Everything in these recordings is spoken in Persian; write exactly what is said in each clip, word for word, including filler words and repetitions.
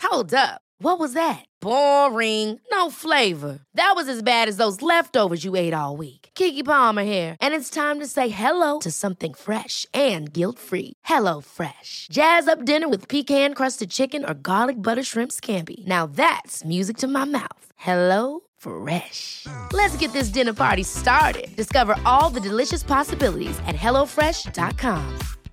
Hold up. What was that? Boring. No flavor. That was as bad as those leftovers you ate all week. Keke Palmer here, and it's time to say hello to something fresh and guilt-free. Hello Fresh. Jazz up dinner with pecan-crusted chicken or garlic butter shrimp scampi. Now that's music to my mouth. Hello Fresh. Let's get this dinner party started. Discover all the delicious possibilities at hello fresh dot com.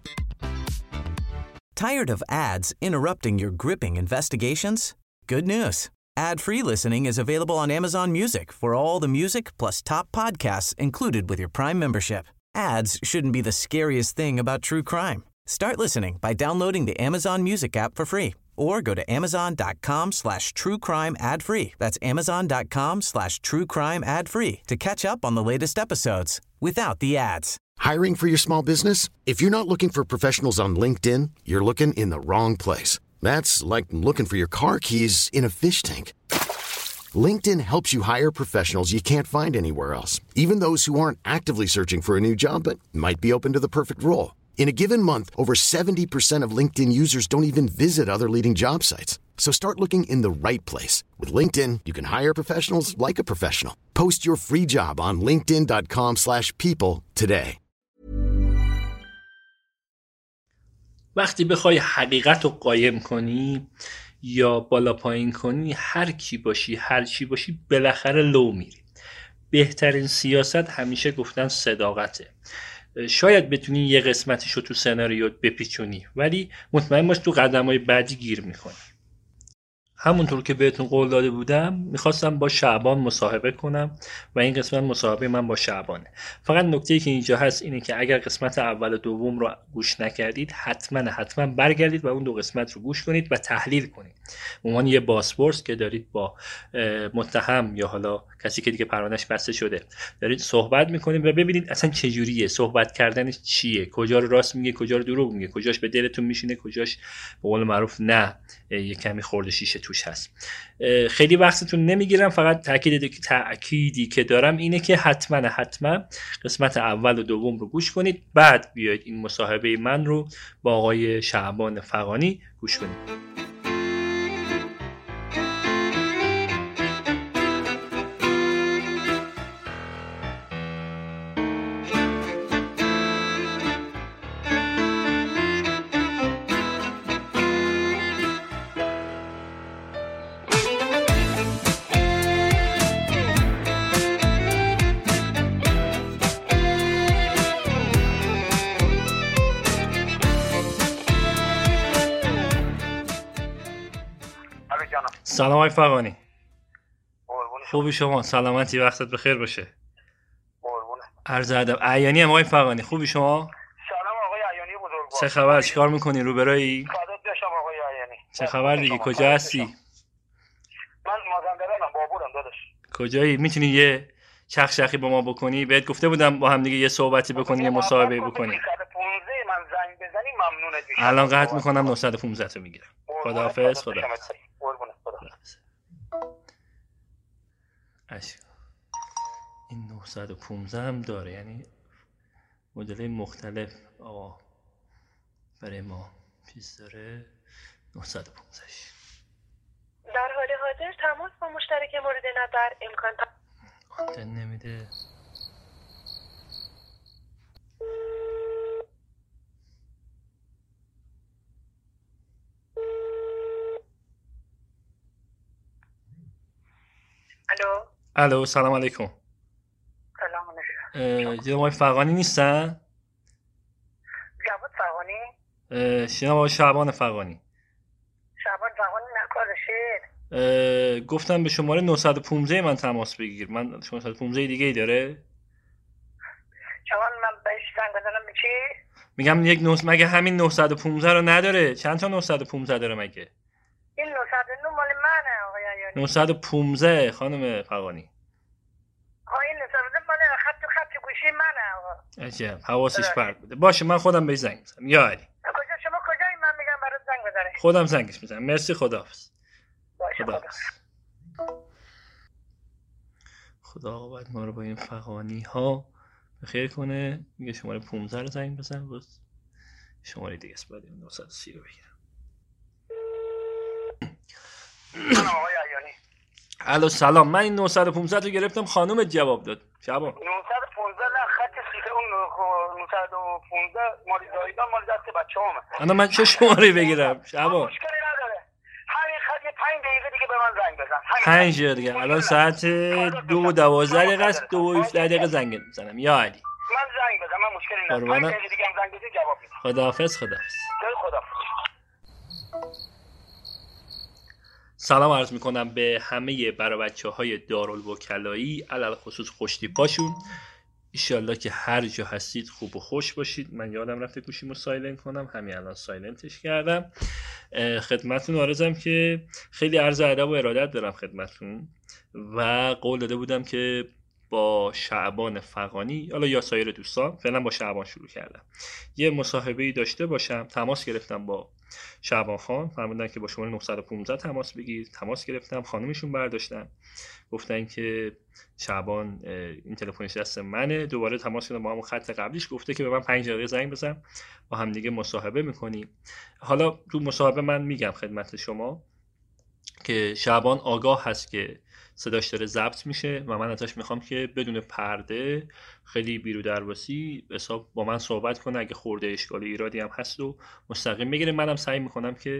Tired of ads interrupting your gripping investigations? Good news. Ad-free listening is available on Amazon Music for all the music plus top podcasts included with your Prime membership. Ads shouldn't be the scariest thing about true crime. Start listening by downloading the Amazon Music app for free or go to amazon.com slash true crime ad free. That's amazon.com slash true crime ad free to catch up on the latest episodes without the ads. Hiring for your small business? If you're not looking for professionals on LinkedIn, you're looking in the wrong place. That's like looking for your car keys in a fish tank. LinkedIn helps you hire professionals you can't find anywhere else, even those who aren't actively searching for a new job but might be open to the perfect role. In a given month, over seventy percent of LinkedIn users don't even visit other leading job sites. So start looking in the right place. With LinkedIn, you can hire professionals like a professional. Post your free job on linkedin.com slash people today. وقتی بخوای حقیقت رو قایم کنی یا بالا پایین کنی، هر کی باشی هر چی باشی بالاخره لو میری. بهترین سیاست همیشه گفتن صداقته. شاید بتونی یه قسمتش رو تو سناریو بپیچونی ولی مطمئن باش تو قدم‌های بعدی گیر میکنی. همونطور که بهتون قول داده بودم میخواستم با شعبان مصاحبه کنم و این قسمت مصاحبه من با شعبانه. فقط نکته‌ای که اینجا هست اینه که اگر قسمت اول و دوم رو گوش نکردید حتما حتما برگردید و اون دو قسمت رو گوش کنید و تحلیل کنید. به عنوان یه بازپرس که دارید با متهم یا حالا کسی که دیگه پروندهش بسته شده دارید صحبت میکنید و ببینید اصلا چه جوریه، صحبت کردنش چیه، کجا رو راست میگه کجا رو دروغ میگه، کجاش به دلتون میشینه کجاش به قول معروف نه یه کمی خورده شیشه توش هست. خیلی وقتتون نمیگیرم، فقط تأکید تأکیدی که دارم اینه که حتما حتما قسمت اول و دوم رو گوش کنید، بعد بیاید این مصاحبه من رو با آقای شعبان فغانی گوش کنید. سلام آقای فغانی. خوبی شما؟ سلامتی، وقتت بخیر باشه. قربونه. عرض ادب. عیانی هم آقای فغانی. خوبی شما؟ سلام آقای عیانی بزرگوار. چه خبر؟ چیکار میکنی؟ روبرایی؟ فدات بشم آقای عیانی. چه خبر دیگه؟ کجا هستی؟ من مازندرانم، بابورم داداش. کجایی؟ میتونی یه چخشخی با ما بکنی؟ بهت گفته بودم با هم دیگه یه صحبتی بکنیم، یه مصاحبه بکنیم. نهصد و پانزده من زنگ بزنی ممنونت میشم. الان قطع میکنم، نهصد و پانزده تو میگیرم. خداحافظ. خداحافظ. اشکال این نهصد و پانزده هم داره، یعنی مدل مختلف آقا برای ما چیز داره. نهصد و پانزده در حال حاضر تماس با مشترک مورد نظر امکان آنتن نمیده. الو الو سلام علیکم. سلام علیکم. جناب آقای فغانی نیستن؟ جواد فغانی؟ جناب آقای شعبان فغانی. شعبان فغانی نکارشه. گفتم به شماره نهصد و پانزده من تماس بگیر. من نهصد و پانزده دیگه ای داره؟ شما من بهش زنگ بزنم چی؟ میگم یک نوز مگه همین نهصد و پانزده رو نداره؟ چند تا نهصد و پانزده داره مگه؟ این نهصد و نه مال منه آقای عیانی. نهصد و پانزده خانم فغانی. ها این نهصد و نه مال خط خط گوشی منه آقا. عجب حواسش پرت بوده. باشه من خودم بهش زنگ میزنم. یا علی. کجا شما کجایی؟ من میگم برات زنگ بزنه. خودم زنگش میزنم. مرسی، خداحافظ. باشه خداحافظ. خدا عاقبت ما رو با این فغانی ها بخیر کنه. میگه شماره پانزده رو زنگ بزن، باز شماره دیگه است بعد نهصد و سی رو بگیرم. من آقای عیانی. الو سلام، من این نهصد و پانزده رو گرفتم، خانومت جواب داد. شبان نهصد و پانزده نه، خط سیخه اون نهصد و پانزده مالی زایدان مالی دست بچه‌هامه. انا من چه شماره بگیرم؟ شبان مشکلی نداره، همین خط یه پنج دقیقه دیگه به من زنگ بزن. پنج دقیقه دیگه. الان ساعت دو و دوازده دقیقه است، دو و هفده دقیقه زنگ میزنم. یا علی من زنگ بزن، من مشکلی نداره. قربانت. پنج دقیقه دیگه هم زنگ بزنی جواب میدم. خداحافظ. خداحافظ. خداحافظ. سلام عرض میکنم به همه برا بچه های دارالوکلایی، علل خصوص خوشتیپاشون. ایشالله که هر جا هستید خوب و خوش باشید. من یادم رفته گوشیمو سایلنت کنم، همین الان سایلنتش کردم. خدمتتون عرضم که خیلی عرض ادب و ارادت دارم خدمتتون و قول داده بودم که با شعبان فغانی، حالا یا سایر دوستان، فعلا با شعبان شروع کردم، یه مصاحبه‌ای داشته باشم. تماس گرفتم با شعبان خان، فرمودن که با شماره نهصد و پانزده تماس بگیر. تماس گرفتم، خانمشون برداشتن، گفتن که شعبان این تلفنش دست منه. دوباره تماس کردم با همون خط قبلیش، گفته که به من پنج دقیقه زنگ بزن، با هم دیگه مصاحبه میکنیم. حالا تو مصاحبه من میگم خدمت شما که شعبان آگاه هست که صداش داره ضبط میشه و من ازش میخوام که بدون پرده، خیلی بیرو درواسی حساب با من صحبت کنه. اگه خورده اشکال ایرادی هم هست و مستقیم بگیره. منم سعی میکنم که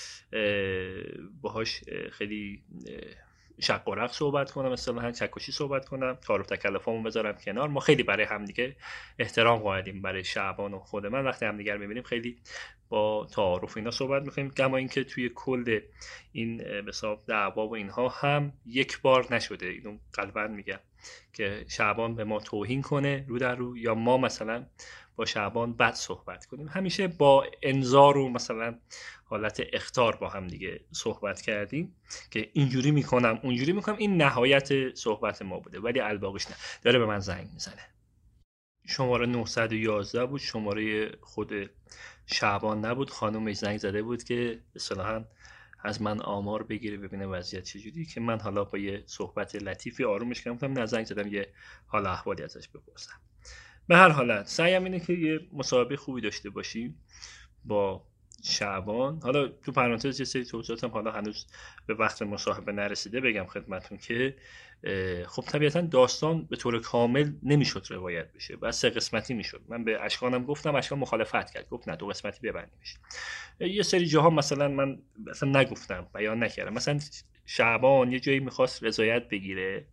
باهاش خیلی شق و رق صحبت کنم، اصطلاحاً چکشی صحبت کنم، تعارف تکلفامو بذارم کنار. ما خیلی برای همدیگه احترام قائلیم، برای شعبان و خود من. وقتی همدیگه رو میبینیم خیلی با تعارف اینا صحبت میکنیم، کما اینکه توی کل این به حساب دعوا و اینها هم یک بار نشده، اینو قلباً میگم، که شعبان به ما توهین کنه رو در رو، یا ما مثلا با شعبان بد صحبت کنیم. همیشه با انذار و مثلا حالت اخطار با هم دیگه صحبت کردیم که اینجوری میکنم اونجوری میکنم. این نهایت صحبت ما بوده، ولی الباقیش نه. داره به من زنگ میزنه. شماره نهصد و یازده بود، شماره خود شعبان نبود. خانومش زنگ زده بود که اصطلاحاً از من آمار بگیره، ببینه وضعیت چجوری، که من حالا با یه صحبت لطیفی آرومش کردم، نه زنگ زدم یه حال احوالی ازش بپرسم. به هر حالت سعیم اینه که یه مصاحبه خوبی داشته باشیم با شعبان. حالا تو پرانتز یه سری توضیحاتم حالا هنوز به وقت مصاحبه نرسیده بگم خدمتون که خب طبیعتا داستان به طور کامل نمیشد روایت بشه، بعد سه قسمتی میشد. من به اشکانم گفتم، اشکان مخالفت کرد، گفت نه دو قسمتی ببندیمش. یه سری جاها مثلا من مثلا نگفتم، بیان نکردم. مثلا شعبان یه جایی میخواست رضایت بگیره،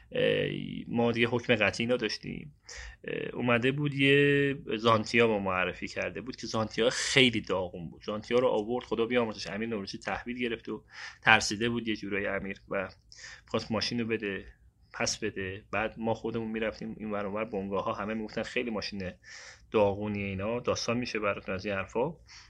ما دیگه حکم قطعی نداشتیم، اومده بود یه زانتیا با معرفی کرده بود که زانتیا خیلی داغون بود. زانتیا رو آورد، خدا بیامرزش، امیر نوروزی تحویل گرفت و ترسیده بود یه جورای امیر و خواست ماشین رو بده پس بده. بعد ما خودمون میرفتیم این ور اون ور، بنگاه ها همه میگفتن خیلی ماشین داغونی، اینا داستان میشه براتون از این حرفا.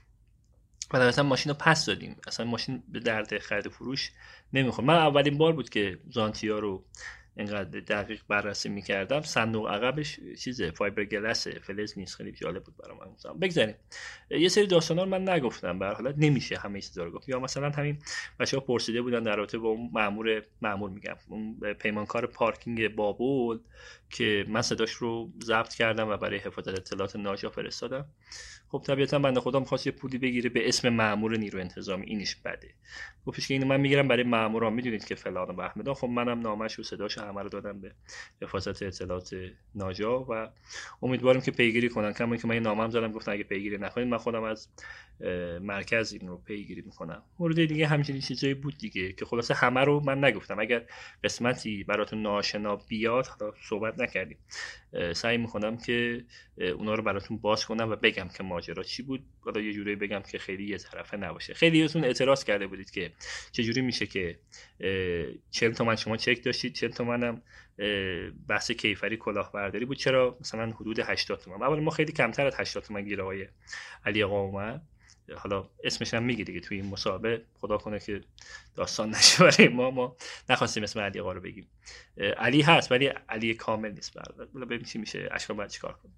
و در اصلا ماشین رو پس دادیم، اصلا ماشین به درد خرید فروش نمیخورد. من اولین بار بود که زانتیا رو اینقدر دقیق بررسی میکردم. صندوق عقبش چیزه، فایبر گلاسه، فلز نیست. خیلی جالب بود برام. مثلا بگذاریم یه سری داستانا رو من نگفتم، به هر حال نمیشه همه چیزا رو گفت. یا مثلا همین بچه‌ها پرسیده بودن در رابطه با اون مأمور مأمور میگم اون پیمانکار پارکینگ بابل که من صداش رو ضبط کردم و برای حفاظت اطلاعات ناجا فرستادم. خب طبیعتا بنده خدا می‌خواست یه پولی بگیره به اسم مأمور نیرو انتظامی، اینش بده. گفتش که اینو من میگیرم برای مأمورا، میدونید که فلان و بهمدان. خب منم نامش و صداش همه رو دادم به حفاظت اطلاعات ناجا و امیدوارم که پیگیری کنن. کما اینکه من نامم زدم، گفتن اگه پیگیری نکنید من خودم از مرکز این رو پیگیری میکنم. مورد دیگه همچین چیزایی بود دیگه که خلاصه همه رو من نگفتم. اگر قسمتی براتون ناآشنا بیاد، حالا صحبت نکردیم، سعی میکنم که اونا رو براتون باز کنم و بگم که ماجرا چی بود. حالا یه جوری بگم که خیلی یه طرفه نباشه. خیلیاتون اعتراض کرده بودید که چجوری میشه که چهل تومن شما چک داشتید، چهل تومنم بحث کیفری کلاهبرداری بود، چرا مثلا حدود هشتاد تومن؟ اول ما خیلی کمتر از هشتاد تومن گیر آقای علی آقا اومد. حالا اسمش هم میگه دیگه توی این مصاحبه، خدا کنه که داستان نشه برای ما. ما نخواستیم اسم علی آقا رو بگیم. علی هست ولی علی کامل نیست. برات حالا ببین چی میشه، اشکال باید چیکار کنیم.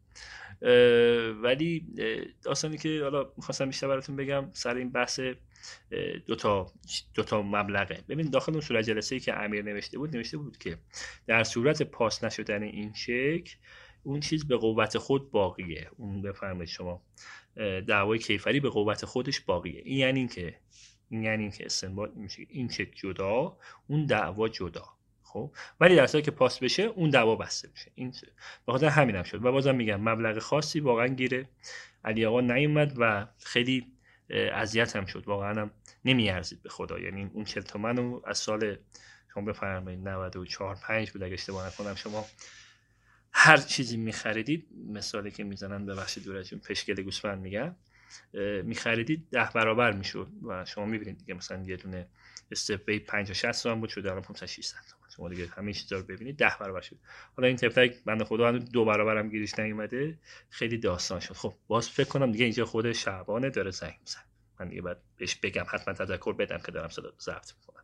ولی داستانی که حالا می‌خواستم بیشتر براتون بگم سر این بحث دو تا دو تا مبلغه. ببین داخل اون صورت جلسه‌ای که امیر نوشته بود نوشته بود که در صورت پاس نشدن این چک، اون چیز به قوت خود باقیه. اون بفرمایید شما دعوای کیفری به قوت خودش باقیه. این یعنی این که این یعنی این که استنباط میشه این چک جدا، اون دعوا جدا. خب ولی در صورتی که پاس بشه اون دعوا بسته میشه. این به خاطر همینم شد و بازم میگم مبلغ خاصی واقعا گیره علی آقا نیومد و خیلی اذیت هم شد، واقعا هم نمیارزید به خدا. یعنی اون چهل تومن از سال شما بفرمایید نود و چهار پنج بود اگه اشتباه نکنم، شما هر چیزی میخریدید، مثالی که میزنن ببخشید دور از اون پشگل گوسفند میگن، میخریدید ده برابر میشد و شما میبینید دیگه مثلا یه دونه استپی پنجاه شصت تومن بود شده الان پانصد شصت تومن. شما دیگه همه چیزا رو ببینید ده برابر شد. حالا این تفلک بنده خدا هنوز دو برابر هم گیرش نیومده، خیلی داستان شد. خب باز فکر کنم دیگه اینجا خود شعبانه داره زنگ میزنه، من دیگه بعد بهش بگم حتما تذکر بدم که دارم صدا ضبط میکنم.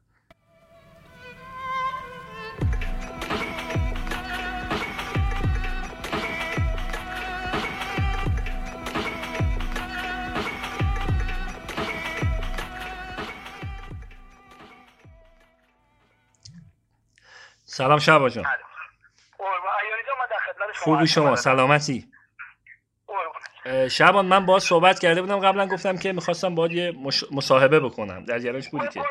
سلام شعبان جان. خوبی شما؟ سلامتی؟ شعبان من باهات صحبت کرده بودم قبلا، گفتم که میخواستم باهات یه مش... مصاحبه بکنم، در جریانش بودی که؟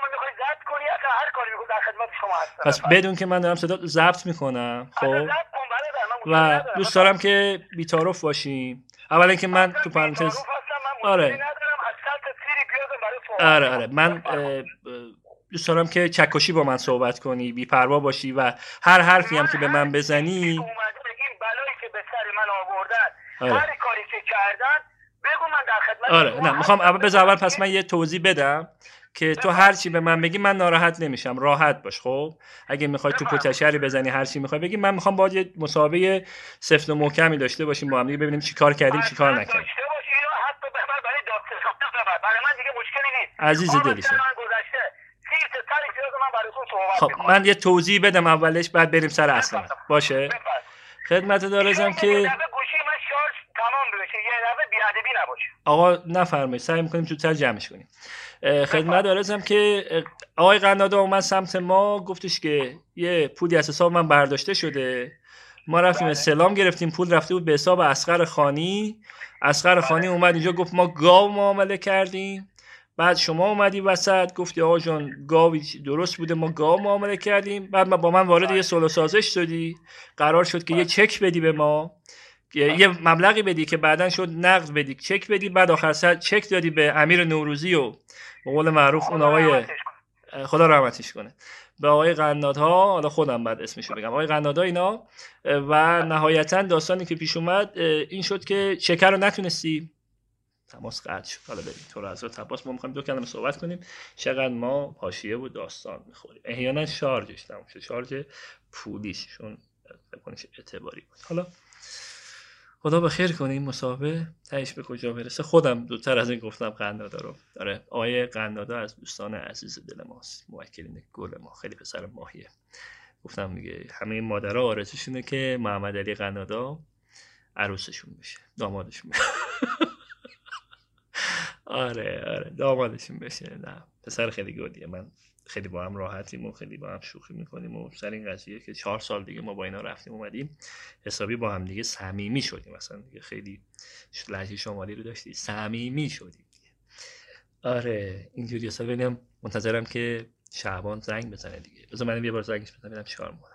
پس بدون که من دارم صدا ضبط میکنم. خب و دوست دارم که بی‌تعارف باشیم. اولا که من تو پرانتز آره آره آره من دوست دارم که چکشی با من صحبت کنی، بی پروا باشی و هر حرفی هم که به من بزنی این بلایی که به سر من آوردن هر کاری که کردن بگو من در خدمت. آره نه میخوام اول بذار اول پس من یه توضیح بدم که تو هر چی به من بگی من ناراحت نمیشم، راحت باش. خب اگه میخوای تو پوتشری بزنی هر چی میخوای بگی، من میخوام باید یه مسابقه سفت و محکمی داشته باشیم با هم دیگه، ببینیم چیکار کردیم چیکار نکردیم. حتی بخوای برای دادستانی برای من دیگه مشکلی نیست. عزیز دلشم. خب من یه توضیح بدم اولش بعد بریم سر اصلا باشه. خدمت دارم که گوشی من شارژ تمام بشه، یه دفعه بی‌ادبی نباشه. آقا نفرمایید، سعی می‌کنیم زودتر جمعش کنیم. خدمت دارم که آقای قنادا اومد سمت ما، گفتش که یه پولی از حساب من برداشته شده، ما رفتیم استعلام گرفتیم، پول رفته بود به حساب اصغر خانی. اصغر خانی اومد اینجا گفت ما گاو معامله کردیم. بعد شما اومدی وسط گفتی آقا جان گاوی درست بوده، ما گاو معامله کردیم. بعد با من وارد یه صلح و سازش شدی، قرار شد که یه چک بدی به ما، یه مبلغی بدی که بعدن شد نقد بدی، چک بدی. بعد آخر سر چک دادی به امیر نوروزی و به قول معروف اون آقای خدا رحمتش کنه به آقای قنادها، حالا خودم بعد اسمشو بگم، آقای قنادها اینا. و نهایتا داستانی که پیش اومد این شد که چک رو نتونستی، تماس قطع شد. حالا بریم تو رو حضرت عباس ما می‌خوایم دو کلمه صحبت کنیم. چقدر ما حاشیه و داستان می‌خوریم. احیانا شارژش تموم شد، شارژ پولیش چون بکنش اعتباری بود. حالا خدا به خیر کنه این مصاحبه تهش به کجا برسه. خودم زودتر از این گفتم قنادا رو. آره آقای قنادا از دوستان عزیز دل ماست، موکلین گل ما، خیلی پسر ماهیه. گفتم دیگه همه مادرها آرزوشونه که محمد علی قنادا عروسشون بشه، دامادشون بشه. آره آره دامادشون بشه. نه پسر خیلی گلیه، من خیلی با هم راحتیم و خیلی با هم شوخی میکنیم و سر این قضیه که چهار سال دیگه ما با اینا رفتیم اومدیم حسابی با هم دیگه صمیمی شدیم. مثلا دیگه خیلی لهجه شمالی رو داشتی، صمیمی شدیم دیگه. آره اینجوری اصلا ببینم، منتظرم که شعبان زنگ بزنه دیگه. بذار منم یه بار زنگش بزنم ببینم چیکار میکنه.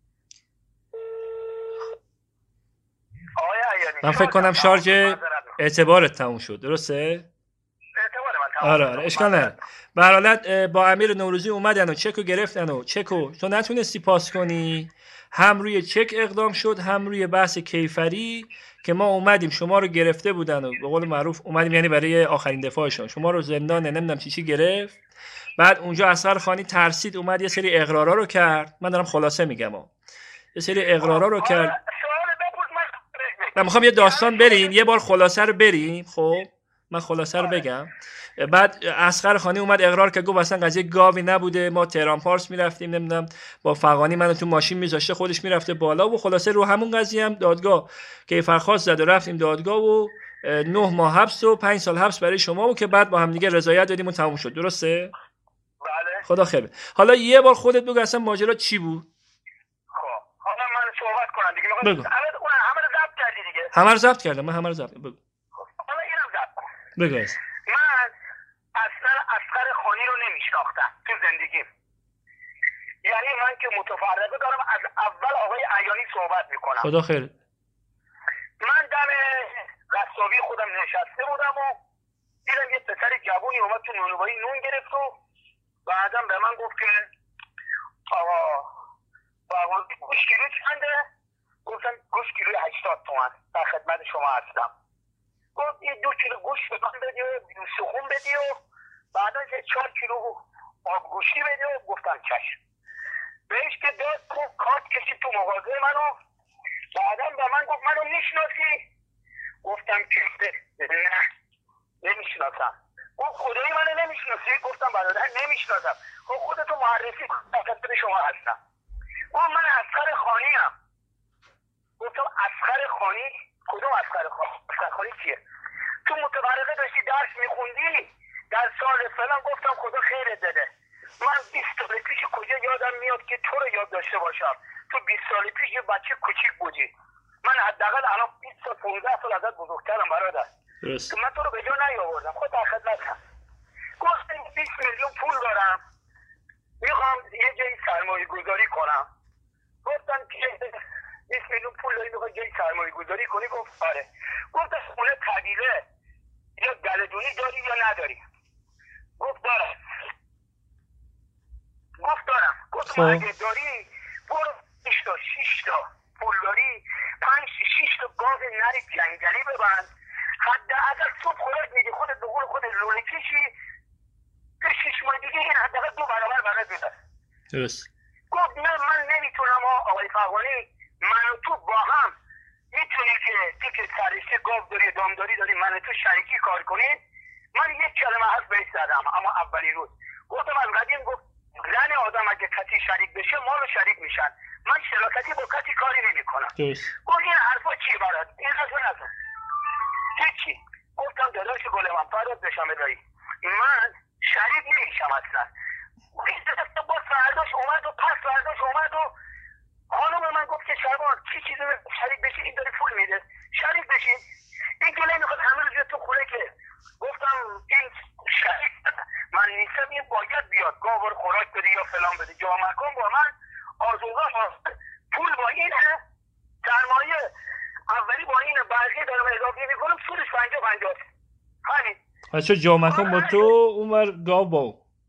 من فکر کنم شارژ اعتبارت تموم شد، درسته؟ آره آره اشکال نداره. به هر حالت با امیر نوروزی اومدن و چکو گرفتن و چکو تو نتونستی پاس کنی، هم روی چک اقدام شد هم روی بحث کیفری که ما اومدیم شما رو گرفته بودن و به قول معروف اومدیم یعنی برای آخرین دفاعشون شما رو زندان نمیدونم چی چی گرفت. بعد اونجا اصغر خانی ترسید اومد یه سری اقرارا رو کرد. من دارم خلاصه میگم ها. یه سری اقرارا رو کرد. من میخوام یه داستان بریم یه بار خلاصه رو بریم. خب من خلاصه رو بگم. بعد اصغر خانی اومد اقرار که گفت اصلا قضیه گاوی نبوده، ما تهران پارس میرفتیم نمیدونم با فغانی منو تو ماشین میذاشته خودش میرفته بالا و خلاصه رو همون قضیه هم دادگاه کیفرخواست زد و رفتیم دادگاه و نه ماه حبس و پنج سال حبس برای شما و که بعد با هم دیگه رضایت دادیم و تموم شد. درسته؟ بله. خدا خیر. حالا یه بار خودت بگو اصلا ماجرا چی بود؟ خب حالا من صحبت کنم دیگه. بگو. همه رو ضبط کردی دیگه. همه رو ضبط کردم. من همه رو ضبط. بگو. حالا اینم ضبط کن. بگو. من اصلا اصغر خانی رو نمیشناختم تو زندگیم. یعنی من که متفرقه دارم از اول آقای عیانی صحبت میکنم. خدا خیر. من دم قصابی خودم نشسته بودم و دیدم یه پسر جوونی اومد تو نونوایی نون گرفت و بعدم به من گفت که آقا آقا گوش کیلو چنده؟ گفتم گوش کیلو هشتاد تومن در خدمت شما هستم. گفت یه دو کیلو گوش به من بدی و سخون بدی و بعدا یه چهار کیلو آب گوشی بدی و گفتم چشم. بهش که داد گفت کارت کشید تو مغازه منو. بعدا به من گفت منو میشناسی؟ گفتم که نه نمیشناسم. گفت خدایی منو نمیشناسی؟ گفتم برادر نمیشناسم. خب خودتو معرفی کن خدمت شما هستم. گفت من اصغر خانی ام. گفتم اصغر خانی؟ کدوم اصغر خانی؟ اصغر خانی چیه؟ تو متفرقه داشتی درس میخوندی در سال فلان. گفتم خدا خیرت بده. من بیست سال پیش کجا یادم میاد که تو رو یاد داشته باشم. تو بیست سال پیش یه بچه کوچیک بودی. من حداقل الان بیست تا پانزده سال ازت بزرگترم برادر. درست. من تو رو به جا نیاوردم. خود در خدمتم. گفتم بیست میلیون پول دارم میخوام یه جایی سرمایه گذاری کنم. گفتم که بیست میلیون پول داری میخوای جایی سرمایه گذاری کنی؟ گفت آره. گفتم خونه قبیله یا گلدونی داری یا نداری؟ گفت دارم. گفت دارم. گفتم اگه داری برو شش تا شش تا پول داری پنج شش تا گاو نری جنگلی ببند. حداقل صبح خوراک میدی خودت به قول خودت لوله کشی که شش ماه دیگه این حداقل دو برابر برات میده. درست. گفت نه من نمیتونم آقای فغانی، من و تو با هم میتونی که تو که سرشته گاو داری دامداری داری من و تو شریکی کار کنیم. من یک کلمه حرف بهش زدم اما اولی روز گفتم از قدیم گفت زن آدم اگه کسی شریک بشه مال شریک میشن. من شراکتی با کسی کاری نمی کنم. گفت این حرفا چی برات؟ این حرفا نزن. هیچی. گفتم داداش گل من فرات بشم ادایی من شریک نمیشم اصلا. با فرداش اومد و پس فرداش اومد و خانم من گفت که شبان چی چیزی شریک بشی این داره پول میده شریک بشین. این که نمیخواد همه روز تو خوره که. گفتم این شریک من نیستم. این باید بیاد گاور خوراک بده یا فلان بده جا مکان با من آزوغا هست. پول با این هست سرمایه اولی با این برقی دارم اضافه میکنم سودش پنجا پنجا. همین بچه جا مکان با تو اونور گاو با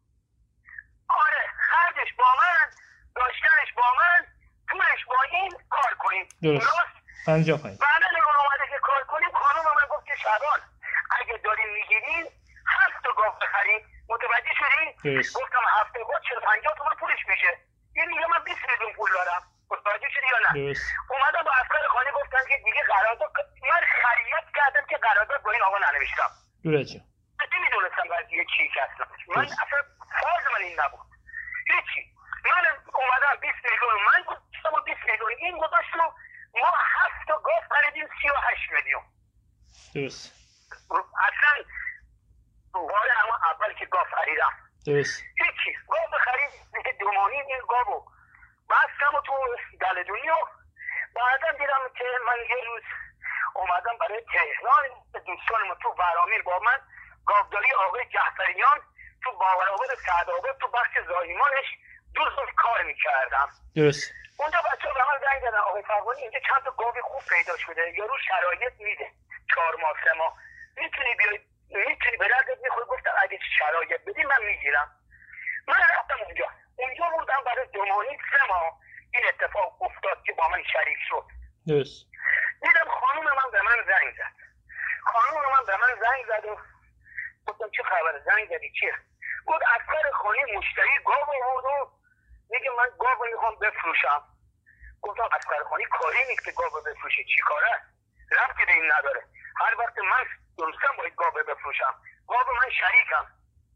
آره خرجش با من داشتنش با من پولش با این کار کنیم. درست. پنجا پنج. بعد نگاه اومده که کار کنیم خانم من گفت که شبان اگه داریم میگیریم هفت تا گاو بخریم. متوجه شدی؟ گفتم هفت تا گاو چهل پنجاه تومن پولش میشه. این میگه من بیست میلیون پول دارم. متوجه شدی یا نه؟ درست. اومدم با اصغر خانی گفتم که دیگه قرارداد من خریت کردم که قرارداد با این آقا ننوشتم. درست. من نمیدونستم قضیه چی هستم. من اصلا فرض من این نبود. هیچی. من اومدم بیست میلیون من گفتم بیست میلیون این گذاشت و ما هفت تا گاو خریدیم سی و هشت میلیون. درست. اصلا بار اما اول که گاو خریدم. درست. هیچی. گاو بخریم دو ماهی این گاو بستم و تو دلدونی و بعدا دیدم که من یه روز اومدم برای تهران دوستانم تو ورامیر با من گاوداری آقای جعفریان تو باورآباد سعدآباد تو بخش زایمانش دو سال کار میکردم. درست. اونجا بچه ها به من زنگ زدن آقای فغانی اینجا چند تا گاو خوب پیدا شده یارو شرایط میده چهار ماه سه ماه میتونی بیای میتونی به دردت میخوری. گفتم اگه شرایط بدی من میگیرم. من رفتم اونجا اونجا بودم برای دو ماهی سه ماه این اتفاق افتاد که با من شریک شد. درست. دیدم خانوم من به من زنگ زد. خانوم من به من زنگ زد و گفتم چه خبر زنگ زدی چیه؟ گفت اصغر خانی مشتری گاو آورد و میگه من گاو میخوام بفروشم. گفتم اصغر خانی کاری نیست که گاو بفروشه چی کاره؟ ربطی به این نداره. هر وقت من درستم باید گاو بفروشم. گاو من شریکم.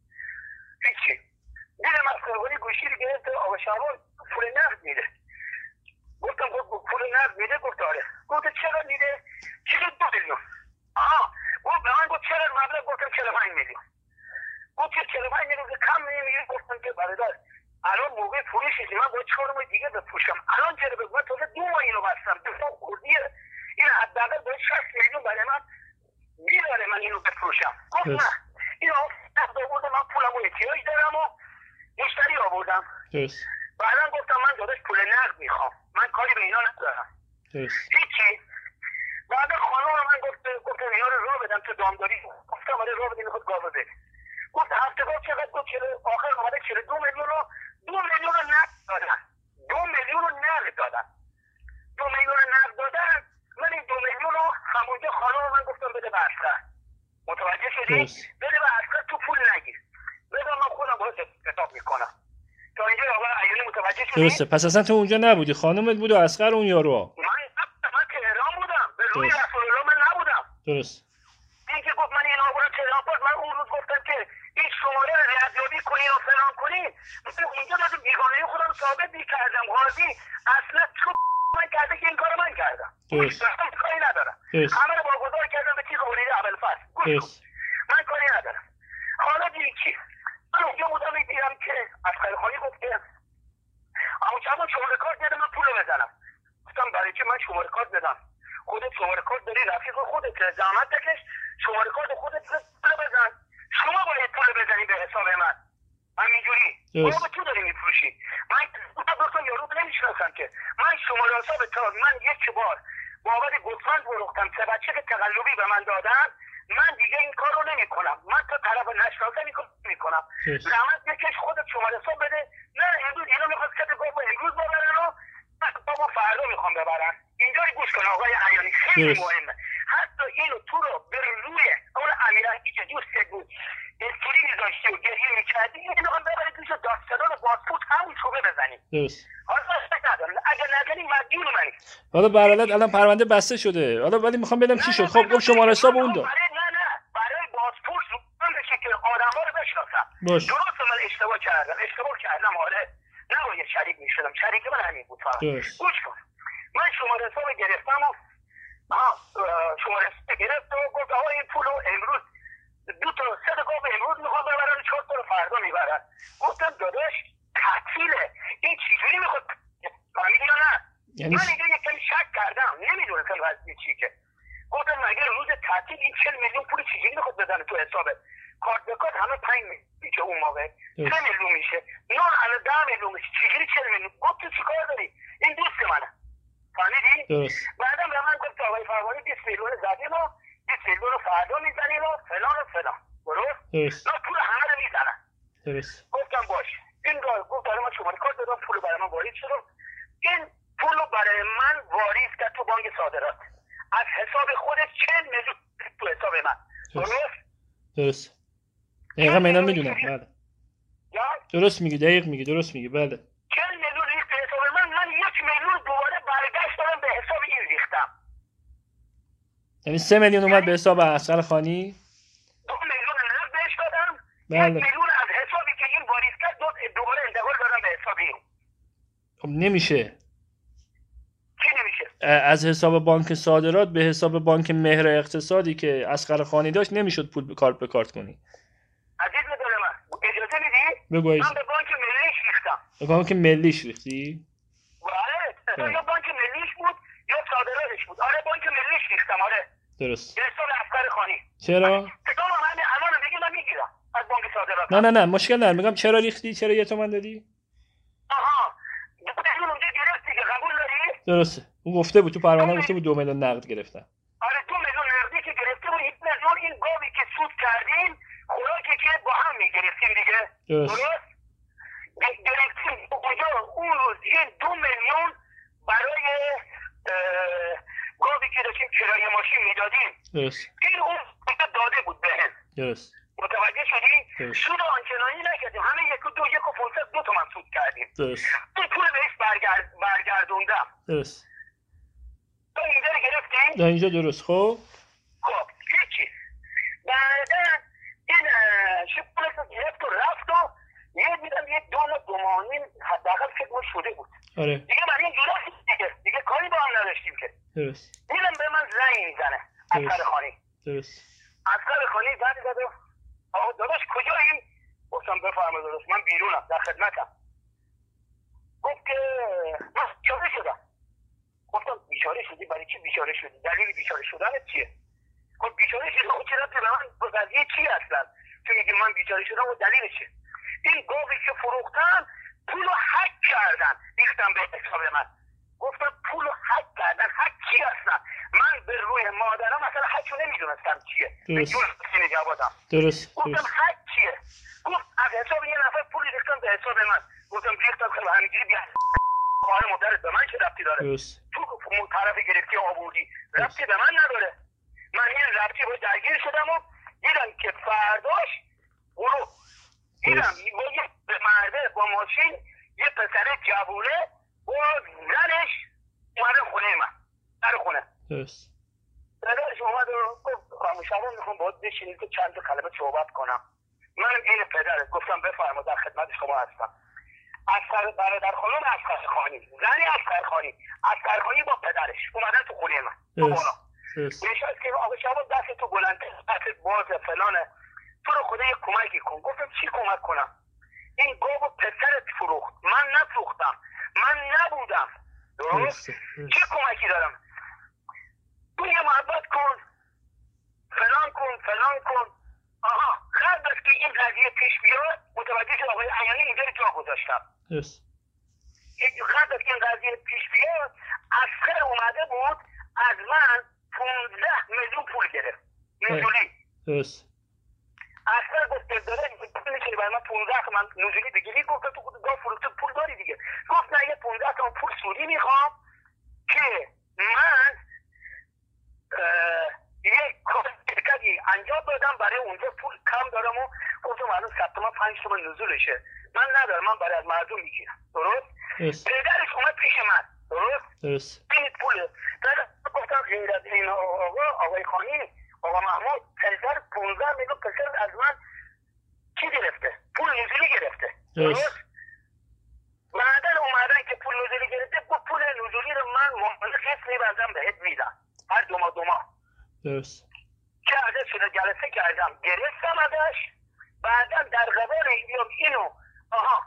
هیچی. دیدم اصغر خانی گوشی رو گرفت آقا شبان پول نقد میده. گفتم گفت پول نقد میده؟ گفت آره. گفت چقدر میده؟ چقدر دو میلیون. آها. گفت به من گفت چقدر مبلغ؟ گفتم چهل و پنج میلیون. گفت که چهل و پنج میلیون کم نمیگیری؟ گفتم که برادر الان موقع فروشی من باید چهار ماه دیگه بفروشم. الان چرا بگم من تازه دو ماه اینو بستم. دو ماه خوردیه. این حداقل باید شصت میلیون برای من میداره من اینو بفروشم. گفت نه. این نقد آورد پولمو احتیاج دارم و مشتری آوردم. درست. بعدا گفتم من داداش پول نقد میخوام، من کاری به اینا ندارم. درست. هیچی. بعد خانم من گفت گفت اینا رو راه بدم تو دامداری. گفتم آره راه بدیم میخواد گاو بده. گفت هفته بعد چقدر گفت چرا آخر اومده چرا دو میلیون رو دو میلیون رو نقد دادن. دو میلیون رو نقد دادن. دو میلیون رو نقد دادن. من این دو میلیون رو همونجا خانم من گفتم بده به اسقر. متوجه شدی؟ بده به اسقر تو پول نگیر. بده من خودم باهاش حساب میکنم. تا اینجا آقا عیونی متوجه شدی؟ درسته. پس اصلا تو اونجا نبودی، خانومت بود و اسقر اون یارو. من من تهران بودم، به روی رسول الله من نبودم. درست. این که گفت من این آقا تهران بود، من اون روز گفتم که این شماره ریاضیابی کنی و فلان کنی، من اونجا من بیگانگی خودم ثابت می‌کردم. قاضی اصلا تو من کرده که این کارو من کردم. درست. من کاری ندارم. همه رو واگذار کردم به چیز قولی اول فصل. درست. من کاری ندارم. حالا دیگه چی؟ من اونجا بودم می‌دیدم که اسقر خانی گفت که اما چند شماره کارت دادم من پولو بزنم. گفتم برای چی من شماره کارت بدم؟ خودت شماره کارت داری، رفیق خودت، زحمت بکش شماره کارت خودت پول بزن. شما باید پول بزنی به حساب من. همینجوری. ما به تو داری میفروشی. من گفتم یارو نمیشناسم که. من شماره حساب تا من یک بار بابت گوسفند فروختم، سه بچه که تقلبی به من دادن، من دیگه این کارو نمیکنم. من تا طرف نشناسه میکنم. زحمت بکش خودت شماره حساب بده. نه امروز اینا میخواد که گفت امروز ببرن و بابا فردا میخوام ببرن. اینجا گوش کن آقای عیانی، خیلی مهمه. حتی اینو تو رو به روی اون امیرعلی که دوست بود استوری میذاشتی و گریه میکردی، اینو میخوام ببرید توش داستان بازپورت همون شبه بزنیم. درست. حالا فکر ندارم اگه نکنی مدیون منی. حالا به هر حالت الان پرونده بسته شده. حالا ولی میخوام بدم چی شد. خب گفت شماره حساب اون داد. نه نه برای بازپورت من بشه که آدما رو بشناسم. درست من اشتباه کردم. اشتباه کردم آره. نباید شریک میشدم. شریک من همین بود فقط. گوش کن. من شماره حساب گرفتم و شماره حساب گرفت و گفت آقا این پولو امروز دو تا سه تا گاو امروز میخواد ببرن، چهار تا رو فردا میبرن. گفتم داداش تعطیله. این چجوری میخواد فهمیدی یا نه؟ یعنی من اینجا یکم شک کردم، نمیدونستم وضعیت چیه که. گفتم مگه روز تعطیل این چهل میلیون پول چجوری میخواد بزنه تو حسابه؟ کارت به کارت همه پنج میلیون که اون موقع سه میلیون میشه. نه الان ده میلیون میشه. چجوری چهل میلیون؟ گفت تو چیکار داری؟ این دوست منه. فهمیدی؟ درست. بعدم به من گفت آقای فرمانی بیست میلیون زدیم و بیست میلیون رو فردا میزنیم و فلان و فلان. درست؟ درست. نه پول همه رو میزنن. درست. گفتم باش. این رو گفت برای من شماره کارت دادم، پول برای من واریز شد. این پول برای من واریز کرد تو بانک صادرات. از حساب خودش چهل میلیون تو حساب من. درست؟ درست. دقیقا من میدونم. بله. درست میگی، دقیق میگی، درست میگی. بله. چهل میلیون ریخت به حساب من، من یک میلیون دوباره برگشت دادم به حساب این ریختم. یعنی سه میلیون اومد به حساب اسقر خانی؟ دو میلیون نقد بهش دادم. بله. یک میلیون از حسابی که این واریز کرد دوباره انتقال دادم به حساب این. خب نمیشه. چی نمیشه؟ از حساب بانک صادرات به حساب بانک مهر اقتصادی که اسقر خانی داشت نمیشد پول به کارت به کارت کنی. عزیز دل من اجازه میدی؟ بگو. من به بانک ملیش ریختم. به بانک ملیش ریختی؟ آره. یا بانک ملیش بود یا صادراتش بود. آره بانک ملیش ریختم. آره. درست. به حساب اسقر خانی. چرا؟ تمام همین الان میگم من میگیرم از بانک صادرات. نه نه نه مشکل نداره. میگم چرا ریختی؟ چرا یه تومن دادی؟ آها. اون اونجا گرفتی که قبول داری؟ درسته. اون گفته بود تو پرونده گفته بود دو میلیون نقد گرفتم. آره دو میلیون نقدی که گرفته بود، یک میلیون این گاوی که سود کردیم خوراکی که با هم میگرفتیم دیگه. درست. گرفتیم اونجا اون روز یه دو میلیون برای گاوی که داشتیم کرایه ماشین میدادیم. درست. این اون داده بود بهم. درست. متوجه شدی؟ سود آنچنانی نکردیم. همه یک و دو یک و پونصد دو تومن سود کردیم. درست. این پول بهش برگرد برگردوندم. درست. تو اینجا رو گرفتی؟ دا اینجا درست. خب خب هیچی. بعدا این شپولش رو گرفت و رفت و یه دیدم یه دونه دومانین حداقل فکر شده بود. آره. دیگه من این جورا دیگه دیگه کاری با هم نداشتیم که. درست. دیدم به من زنگ میزنه اسقر خانی. درست. اسقر خانی زنگ زد و آقا داداش کجایی؟ گفتم بفرمایید داداش من بیرونم در خدمتم. گفت که من بیچاره شدم. گفتم بیچاره شدی؟ برای چی بیچاره شدی؟ دلیل بیچاره شدنت چیه؟ گفت بیچاره شدی. خب چرا به من قضیه چی اصلا؟ که میگی من بیچاره شدم و دلیلش چیه؟ این گاوی که فروختن پولو هک کردن ریختن به حساب من. گفتم پولو هک کردن. هک چی هستن؟ من به روی مادرم مثلا هکو نمیدونستم چیه. به جور سینه جوادم درست گفتم هک چیه؟ گفت از حساب یه نفر پولی ریختن به حساب من. گفتم ریختن خیلی همینجوری بیا خواهر مادرت به من چه ربطی داره؟ درست. تو طرف گرفتی آوردی ربطی به من نداره. من این ربطی باید درگیر شدم و دیدم که فرداش برو دیدم به مرده با ماشین یه پسر جوونه و زنش اومده خونه من در خونه. درست. پدرش اومد و گفت خاموشمون میخوام باید بشینید که چند تا کلمه صحبت کنم. منم این پدرت گفتم بفرما در خدمت شما هستم. اسقر برادر خانم اسقر خانی زنی اسقر خانی اسقر خانی با پدرش اومدن تو خونه من. نشست که آقا شما دست تو بلنده دست بازه فلانه تو رو خدا یک کمکی کن. گفتم چی کمک کنم؟ این گاو پسرت فروخت من نفروختم من نبودم. درست؟ چه کمکی دارم؟ تو یه محبت کن فلان کن فلان کن. آها قبل از که این قضیه پیش بیاد متوجه شد آقای عیانی اینجا رو جا گذاشتم. قبل از که این قضیه پیش بیاد اسقر اومده بود از من پونزده میلیون پول گرفت نزولی. درست. اسقر گفت داره میتونی برای من پونزده تومن نزولی بگیری؟ گفت تو گاه فروخته پول داری دیگه. گفت نه یه پونزده تومن پول سودی میخوام که من یک کاری انجام دادم برای اونجا پول کم دارم و گفتم الان ثبت نام پنج تومن نزولشه من ندارم من برای از مردم میگیرم. درست؟ پدرش اومد پیش من. درست؟ درست. این پوله در گفتم غیر از این آقا آقای خانی آقا محمود پسر پونزده میلیون پسر از من چی گرفته؟ پول نزولی گرفته. درست؟ بعدا اومدن که پول نزولی گرفته گفت پول نزولی رو من ممکنه خیست میبندم بهت میدم هر دو ماه دو ماه. درست. که ازش شده جلسه کردم گرفتم ازش. بعدا در قبال اینو آها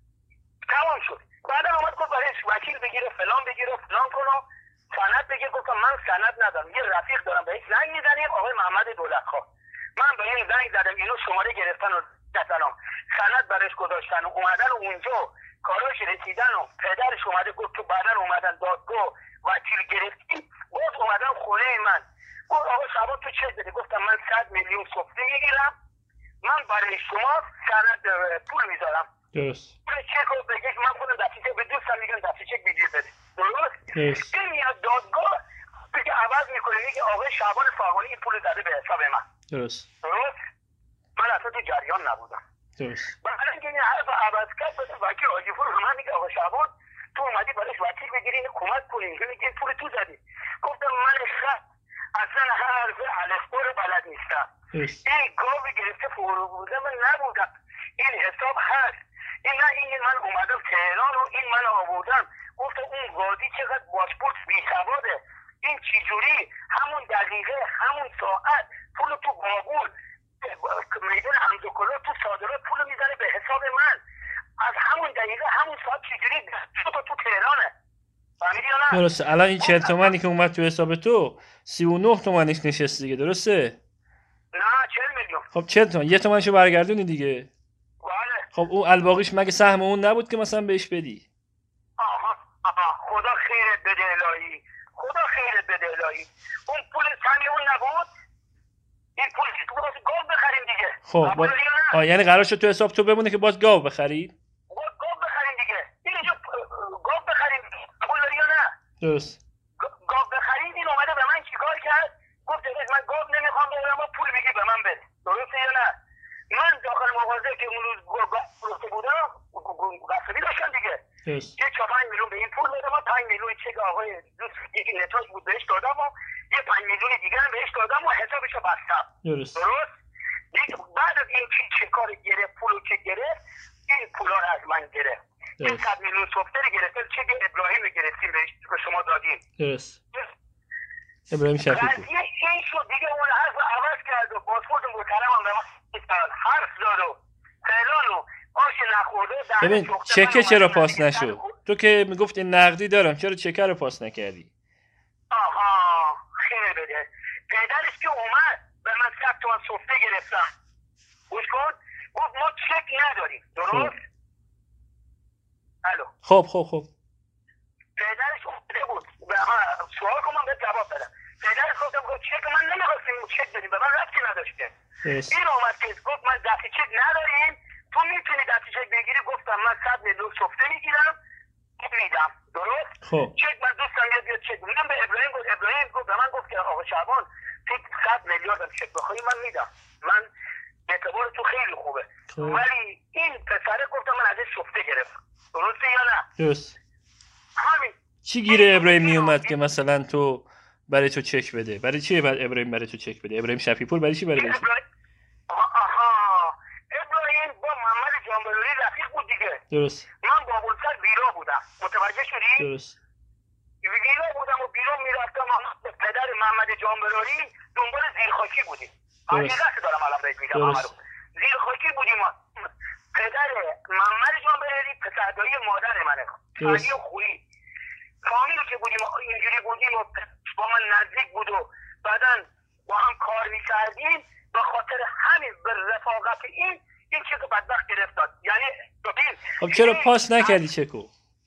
تمام شد. بعدا اومد گفت برایش وکیل بگیره فلان بگیره فلان کنم سند بگیر. گفتم من سند ندارم یه رفیق دارم بهش زنگ میزنیم آقای محمد دولتخواه. من به این زنگ زدم اینو شماره گرفتن و سلام سند برایش گذاشتن و اومدن اونجا کاراش رسیدن و پدرش اومده گفت تو بعدا اومدن دادگاه وکیل گرفتیم باز اومدن خونه من. گفت آقا شبان تو چک بده. گفتم من صد میلیون سفته میگیرم من برای شما سند پول میذارم. درست. پول چک رو بگید من خودم دستی چک به دوستم میگم دستی چک بگیر بده. درست؟ این میاد دادگاه بگه عوض میکنه میگه آقای شعبان فاغانی این پول زده به حساب من. درست. درست؟ من اصلا تو جریان نبودم. درست. بعد اینکه این حرف عوض کرد بده وکیل آجیفور رو من میگه آقا شعبان تو اومدی برایش وکیل بگیری اینو کمک کنی میگه این پول تو زدی. گفتم من خط اصلا حرف الفبا رو بلد نیستم. این گاوی گرفته فورو بوده من نبودم. این حساب هست. این نه این من اومدم تهران و این من آوردم. گفتم اون وادی چقدر پاسپورت بی‌سواده. این چجوری همون دقیقه همون ساعت پول تو بابول میدون همزوکلا تو صادرات پول میزنه به حساب من. از همون دقیقه همون ساعت چجوری تو تو تهرانه. درسته. الان این چهل تومنی که اومد تو حساب تو سی و نه تومنش نشست دیگه. درسته؟ نه چهل میلیون. خب چهل تومن یه تومنشو برگردونی دیگه. بله. خب اون الباقیش مگه سهم اون نبود که مثلا بهش بدی؟ آها آها خدا خیرت بده الهی خدا خیرت بده الهی. اون پول سهمی اون نبود این پول تو باز گاو بخریم دیگه. خب با... آه یعنی قرار شد تو حساب تو بمونه که باز گاو بخرید؟ باز گاو بخریم دیگه. اینجا گاو بخریم قبول داری یا نه؟ درست. گاو بخریم. این اومده به من چیکار کرد؟ گفت من گاو نمیخوام بگیرم اما پول میگی به من بده. درسته یا نه؟ من داخل مغازه که اون روز گاو فروخته بودم قصبی داشتن دیگه. یه چهار پنج میلیون به این پول دادم و پنج میلیون چک آقای دوست یکی نتاج بود بهش دادم و یه پنج میلیون دیگه هم بهش دادم و حسابشو بستم. درست. درست؟ بعد از این چی کار گرفت پولو که گرفت این پولا رو از من گرفت. این صد میلیون سوفتر گرفت چک ابراهیم گرفتیم بهش که شما دادیم. درست. ابراهیم شفیقی. قضیه این شد دیگه اون حرف عوض کرد و پاسپورت محترمم به من حرف داد و فلان و آش نخورده. ببین چکه چرا پاس نشد؟ تو که میگفت این نقدی دارم چرا چکه رو پاس نکردی؟ آها خیلی بده. پدرش که اومد به من صد تومن سفته گرفتم. گوش کن. گفت ما چک نداریم. درست؟ الو. خب خب خب پدرش اومده بود سوال کنم به جواب بدم. پدرش گفتم گفت چک من نمیخواستیم چک بدیم، به من ربطی نداشته. این اومد که گفت من دستی چک نداریم، تو میتونی دستی چک بگیری. گفتم من صد میلیون سفته میگیرم میدم. درست؟ خب چک من دوستم یاد بیاد چک من به ابراهیم گفت. ابراهیم گفت به من گفت که آقا شعبان تو صد میلیارد چک بخوای من میدم، من اعتبار تو خیلی خوبه. خب. ولی این پسره گفتم من ازش سفته گرفتم. درسته یا نه؟ درست. همین. چی گیره ابراهیم می اومد که مثلا تو برای تو چک بده؟ برای چیه بعد ابراهیم برای تو چک بده؟ ابراهیم شفیع‌پور برای چی برای بده؟ آها ابراهیم با محمد جانبلوری رفیق بود دیگه. درست. من با بولسر ویرا بودم. متوجه شدی؟ درست. ویرا بودم و بیرون میرفتم با پدر محمد جانبلوری دنبال زیرخاکی بودیم. حقیقت دارم الان بهت میگم محمد. زیرخاکی بودیم. پدر محمد جانبلوری پسردایی مادر منه. علی خویی. فامیلی که بودیم اینجوری بودیم و با من نزدیک بود و بعدن با هم کار می‌کردیم. به خاطر همین به رفاقت این این چکو بدبخت گرفت داد. یعنی ببین خب چرا پاس نکردی چکو؟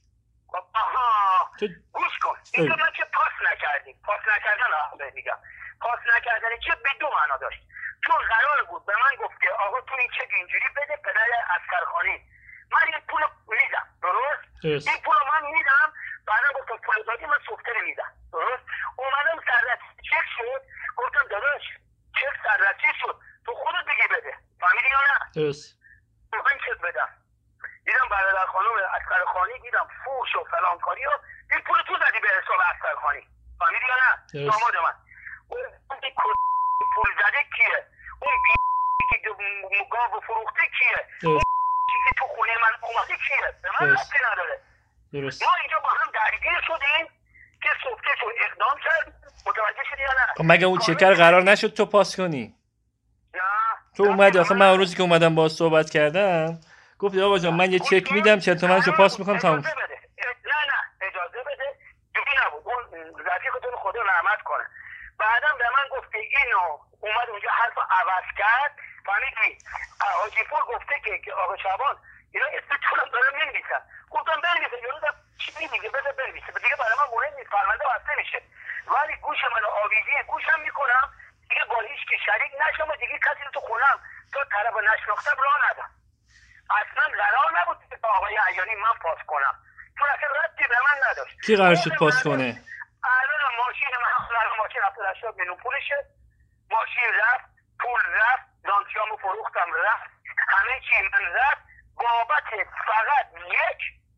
آها تو... گوش کن. اینجا من چه پاس نکردیم. پاس نکردن آقا میگم. پاس نکردن چه به دو معنا داشت. چون قرار بود به من گفت که آقا تو این چک اینجوری بده پدر عسکرخانی. من این پول میدم. درست؟ درست. این پول من میدم. بعدا گفتم پول دادی من سفته میدم. درست؟ اومدم سررسی چک شد. گفتم داداش چک سررسی شد تو خودت بگی بده. فهمیدی یا نه؟ درست. من چک بدم. دیدم برادر خانم عسکرخانی دیدم فوش و فلان کاری و این پول تو زدی به حساب عسکرخانی. فهمیدی یا نه؟ داماد من. اون پول زده کیه؟ اون بی که گاو فروخته کیه؟ اون چیزی تو خونه من اومده کیه؟ به من ربطی نداره. درست. ما اینجا با هم درگیر شدیم که صبحش رو اقدام کرد. متوجه شدی یا نه؟ خب مگه اون چکر قرار نشد تو پاس کنی؟ نه. تو اومدی آخه من روزی که اومدم باهاش صحبت کردم گفتی آقا جان من یه چک میدم چهل تومنشو پاس میکنم تموم. اجازه بده. نه نه اجازه بده. جوری نبود. اون رفیقتون خدا رحمت کنه. بعدم به من گفت که اینو اومد اونجا حرف عوض کرد. فهمیدی؟ حاجی پور گفته که آقا شعبان اینا اسمتون رو دارم نمی‌نویسن. گفتم بنویسه. یارو گفت چی میگه بده بنویسه. دیگه برای من مهم نیست. پرونده بسته میشه. ولی گوش منو آویزی گوشم میکنم دیگه با هیچ کی شریک نشم و دیگه کسی رو تو خونم تا طرف نشناختم راه ندم. اصلا قرار نبود که با آقای عیانی من پاس کنم. چون اصلا ربطی به من نداشت. کی قرار شد پاس کنه؟ الان ماشین من الان ماشین هفتاد هشتاد میلیون پولشه. ماشین رفت، پول رفت، لانچیامو فروختم رفت، همه چی من رفت بابت فقط یک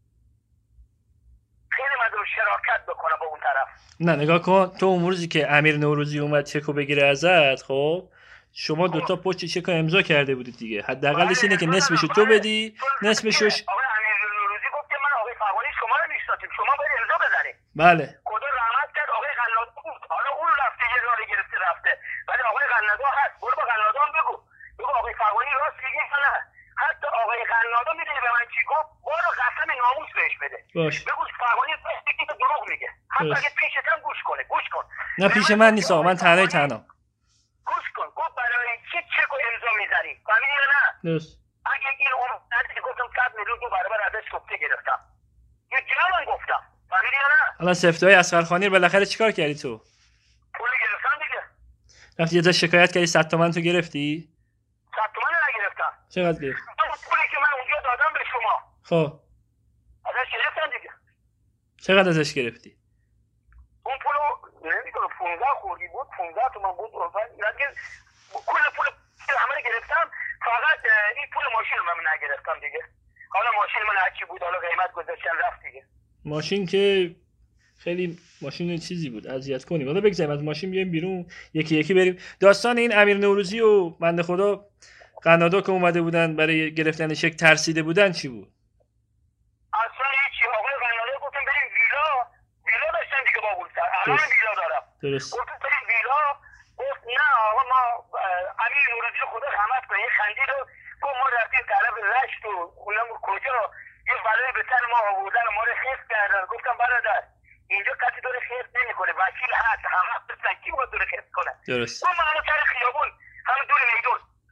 خیلی مدار شراکت بکنم با اون طرف. نه نگاه کن تو اون روزی که امیر نوروزی اومد چکو بگیره ازت خب شما دوتا پشت چک امضا کرده بودید دیگه. حداقلش اینه که نصفشو تو بدی نصفشو آقای امیر نوروزی گفت که من آقای فغانی شما رو میشناسم شما باید امضا بزنید. بله خدا رحمت کرد آقای قنادی بود. حالا اون رفته یه راه گرفته رفته ولی آقای قنادی هست. برو با قنادی هم بگو بگو آقای فغانی راست میگه نه. حتی آقای قنادی میدونی به من چی گفت؟ برو قسم ناموس بهش بده. باش. بگو فغانی فکر دروغ میگه. حتی اگه پیشت هم گوش کنه گوش کن. نه پیش من نیست آقا من تنهایی تنها. گوش کن گفت برای چی چک و امضا میزنی؟ فهمیدی یا نه؟ درست. اگه این اون ندیدی گفتم صد میلیون دو برابر ازش سفته گرفتم. یه جلال گفتم. فهمیدی یا نه؟ الان سفته‌های عسکرخانی رو بالاخره چیکار کردی تو؟ پول گرفتم دیگه. رفتی یه جا شکایت کردی صد تومن تو گرفتی؟ صد تومن نگرفتم. چقدر گرفتی؟ اون پولی که من اونجا دادم به شما. خب. ازش گرفتم دیگه. چقدر ازش گرفتی؟ اون پولو نمیدونم پانزده خوردی بود پانزده تومن بود. نگه کل پول همه گرفتم فقط این پول ماشین من نگرفتم دیگه. حالا ماشین من هرچی بود حالا قیمت گذاشتن رفت دیگه. ماشین که خیلی ماشین چیزی بود اذیت کنیم. حالا بگذاریم از ماشین بیایم بیرون یکی یکی بریم. داستان این امیر نوروزی و بنده خدا قنادا که اومده بودن برای گرفتن چک ترسیده بودن چی بود؟ اصلا هیچی. آقای قنادا گفتم بریم ویلا ویلا داشتن دیگه با بولسر. الان ویلا دارم. درست. گفتم بریم ویلا. گفت نه آقا ما امیر نوروزی خدا رحمت کنه یه خندید و گفت ما رفتیم طرف رشت و اونم کجا یه بلایی به سر ما آوردن و ما رو خیف کردن. گفتم برادر اینجا کسی داره خیف نمیکنه وکیل هست همه هستن کی باید داره خیف کنه. درست. گفت ما همون سر خیابون همون دور میدون همینجا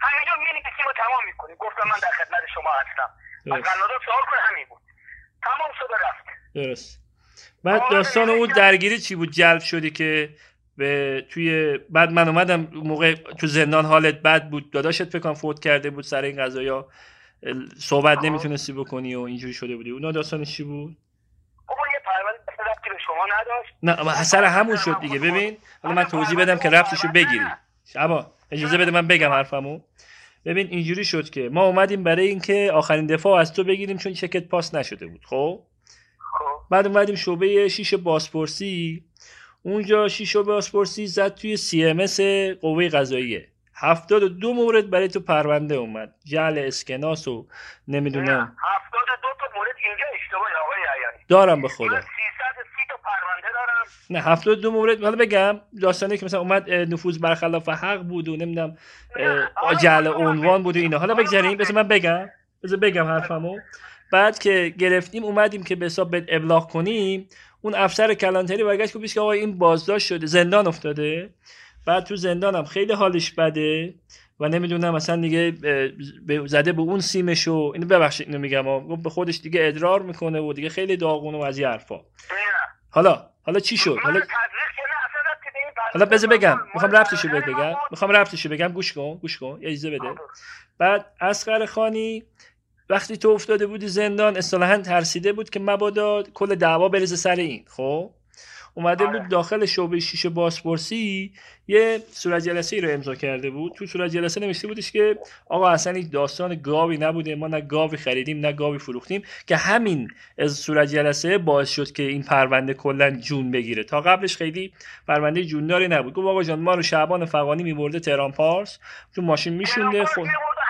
می‌نویسیم و تمام می‌کنیم. گفتم من در خدمت شما هستم. از قنادات سوال کن، همین بود. تمام شد و رفت. درست. بعد داستان اون درگیری چی بود؟ جلب شدی که به توی بعد من اومدم موقع تو زندان حالت بد بود، داداشت فکر کنم فوت کرده بود سر این قضایا، صحبت نمیتونستی بکنی و اینجوری شده بودی. اون داستانش چی بود؟ بابا یه پرونده ربطی به شما نداشت. نه سر همون شد دیگه. ببین حالا من توضیح بدم که ربطشو بگیری. شبا اجازه بده من بگم حرفمو. ببین اینجوری شد که ما اومدیم برای اینکه آخرین دفاع از تو بگیریم چون چکت پاس نشده بود. خب بعد اومدیم شعبه شیش بازپرسی، اونجا شیش بازپرسی زد توی سی ام اس قوه قضاییه، هفتاد و دو مورد برای تو پرونده اومد، جعل اسکناس و نمیدونم هفتاد و دو تا مورد. اینجا اشتباه آقای عیانی دارم به خدا. من سیصد و سی تا پرونده دارم. نه هفتاد و دو مورد. حالا بگم داستانی که مثلا اومد نفوذ برخلاف حق بود و نمیدونم جعل عنوان بود و اینا. حالا بگذاریم بذار من بگم بذار بگم حرفمو. بعد که گرفتیم اومدیم که به حساب بهت ابلاغ کنیم، اون افسر کلانتری برگشت گفت که آقا این بازداشت شده، زندان افتاده. بعد تو زندانم خیلی حالش بده و نمیدونم مثلا دیگه زده به اون سیمشو، اینو ببخشید اینو میگم، گفت به خودش دیگه ادرار میکنه و دیگه خیلی داغونه و از این حرفا. حالا حالا چی شد؟ حالا حالا بذار بگم، میخوام رفتشو بهت بگم میخوام رفتشو بگم گوش کن گوش کن اجازه بده. بعد اصغر خانی وقتی تو افتاده بودی زندان اصطلاحاً ترسیده بود که مبادا کل دعوا بریزه سر این. خب اومده بود داخل شعبه شیش بازپرسی یه صورت جلسه ای رو امضا کرده بود. تو صورت جلسه نوشته بودش که آقا اصلا این داستان گاوی نبوده، ما نه گاوی خریدیم نه گاوی فروختیم، که همین از صورت جلسه باعث شد که این پرونده کلا جون بگیره. تا قبلش خیلی پرونده جونداری نبود. گفت آقا جان ما رو شعبان فغانی میبرده تهران پارس، تو ماشین میشونده خود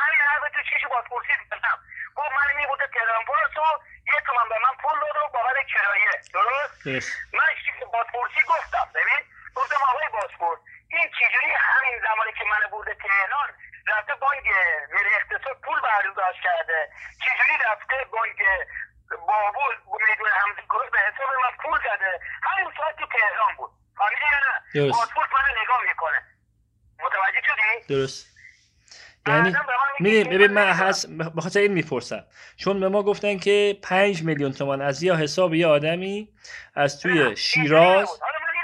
من به من پول داد و بابت کرایه. درست؟ yes. من چیز بازپرسی گفتم. ببین گفتم آقای بازپرس این چجوری همین زمانی که من برده تهران رفته بانک زیر اقتصاد پول برداشت کرده، چجوری رفته بانک بابول میدون حمزه کروز به حساب من پول زده، همین ساعت تو تهران بود. فهمیدی یا نه؟ yes. بازپرس من نگاه میکنه. متوجه شدی؟ درست. یعنی میدونی ببین من هست به خاطر این میپرسم چون به ما گفتن که پنج میلیون تومان از یا حساب یه آدمی از توی شیراز.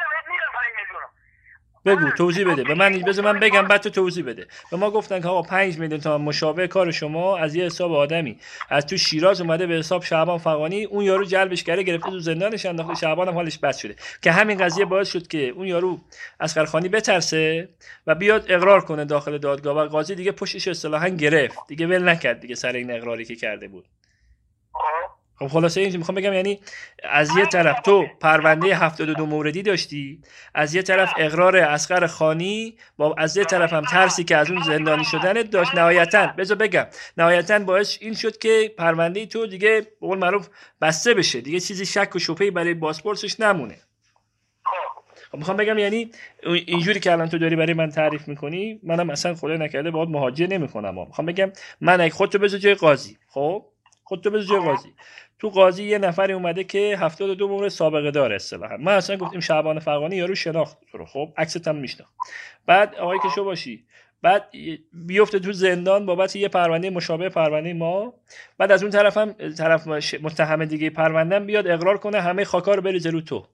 بگو توضیح بده به من، بذار من بگم بعد تو توضیح بده. به ما گفتن که آقا پنج میلیون تومان مشابه کار شما از یه حساب آدمی از تو شیراز اومده به حساب شعبان فغانی، اون یارو جلبش کرده گرفته تو زندانش انداخته، شعبان هم حالش بد شده، که همین قضیه باعث شد که اون یارو اصغر خانی بترسه و بیاد اقرار کنه داخل دادگاه و قاضی دیگه پشتش اصطلاحاً گرفت، دیگه ول نکرد دیگه سر این اقراری که کرده بود. خب خلاصه این میخوام بگم یعنی از یه طرف تو پرونده هفتاد و دو موردی داشتی، از یه طرف اقرار اصغر خانی، با از یه طرف هم ترسی که از اون زندانی شدنت داشت. نهایتاً بذار بگم نهایتاً باعث این شد که پرونده تو دیگه به قول معروف بسته بشه، دیگه چیزی شک و شبهه‌ای برای بازپرسش نمونه. خب میخوام بگم یعنی اینجوری که الان تو داری برای من تعریف میکنی منم اصلا خدای نکرده باهات مهاجره نمیکنم. میخوام بگم من اگه خودتو بذار جای قاضی، خب خودتو بذار جای قاضی، تو قاضی یه نفری اومده که هفتاد و دو مورد سابقه داره اصطلاحا، من اصلا گفتیم شعبان فغانی یارو شناخت تو رو، خب عکست هم میشناخت، بعد آقای که شو باشی بعد بیفته تو زندان بابت یه پرونده مشابه پرونده ما، بعد از اون طرف هم طرف متهم دیگه پرونده‌ام بیاد اقرار کنه همه خاکا رو بریزه رو تو.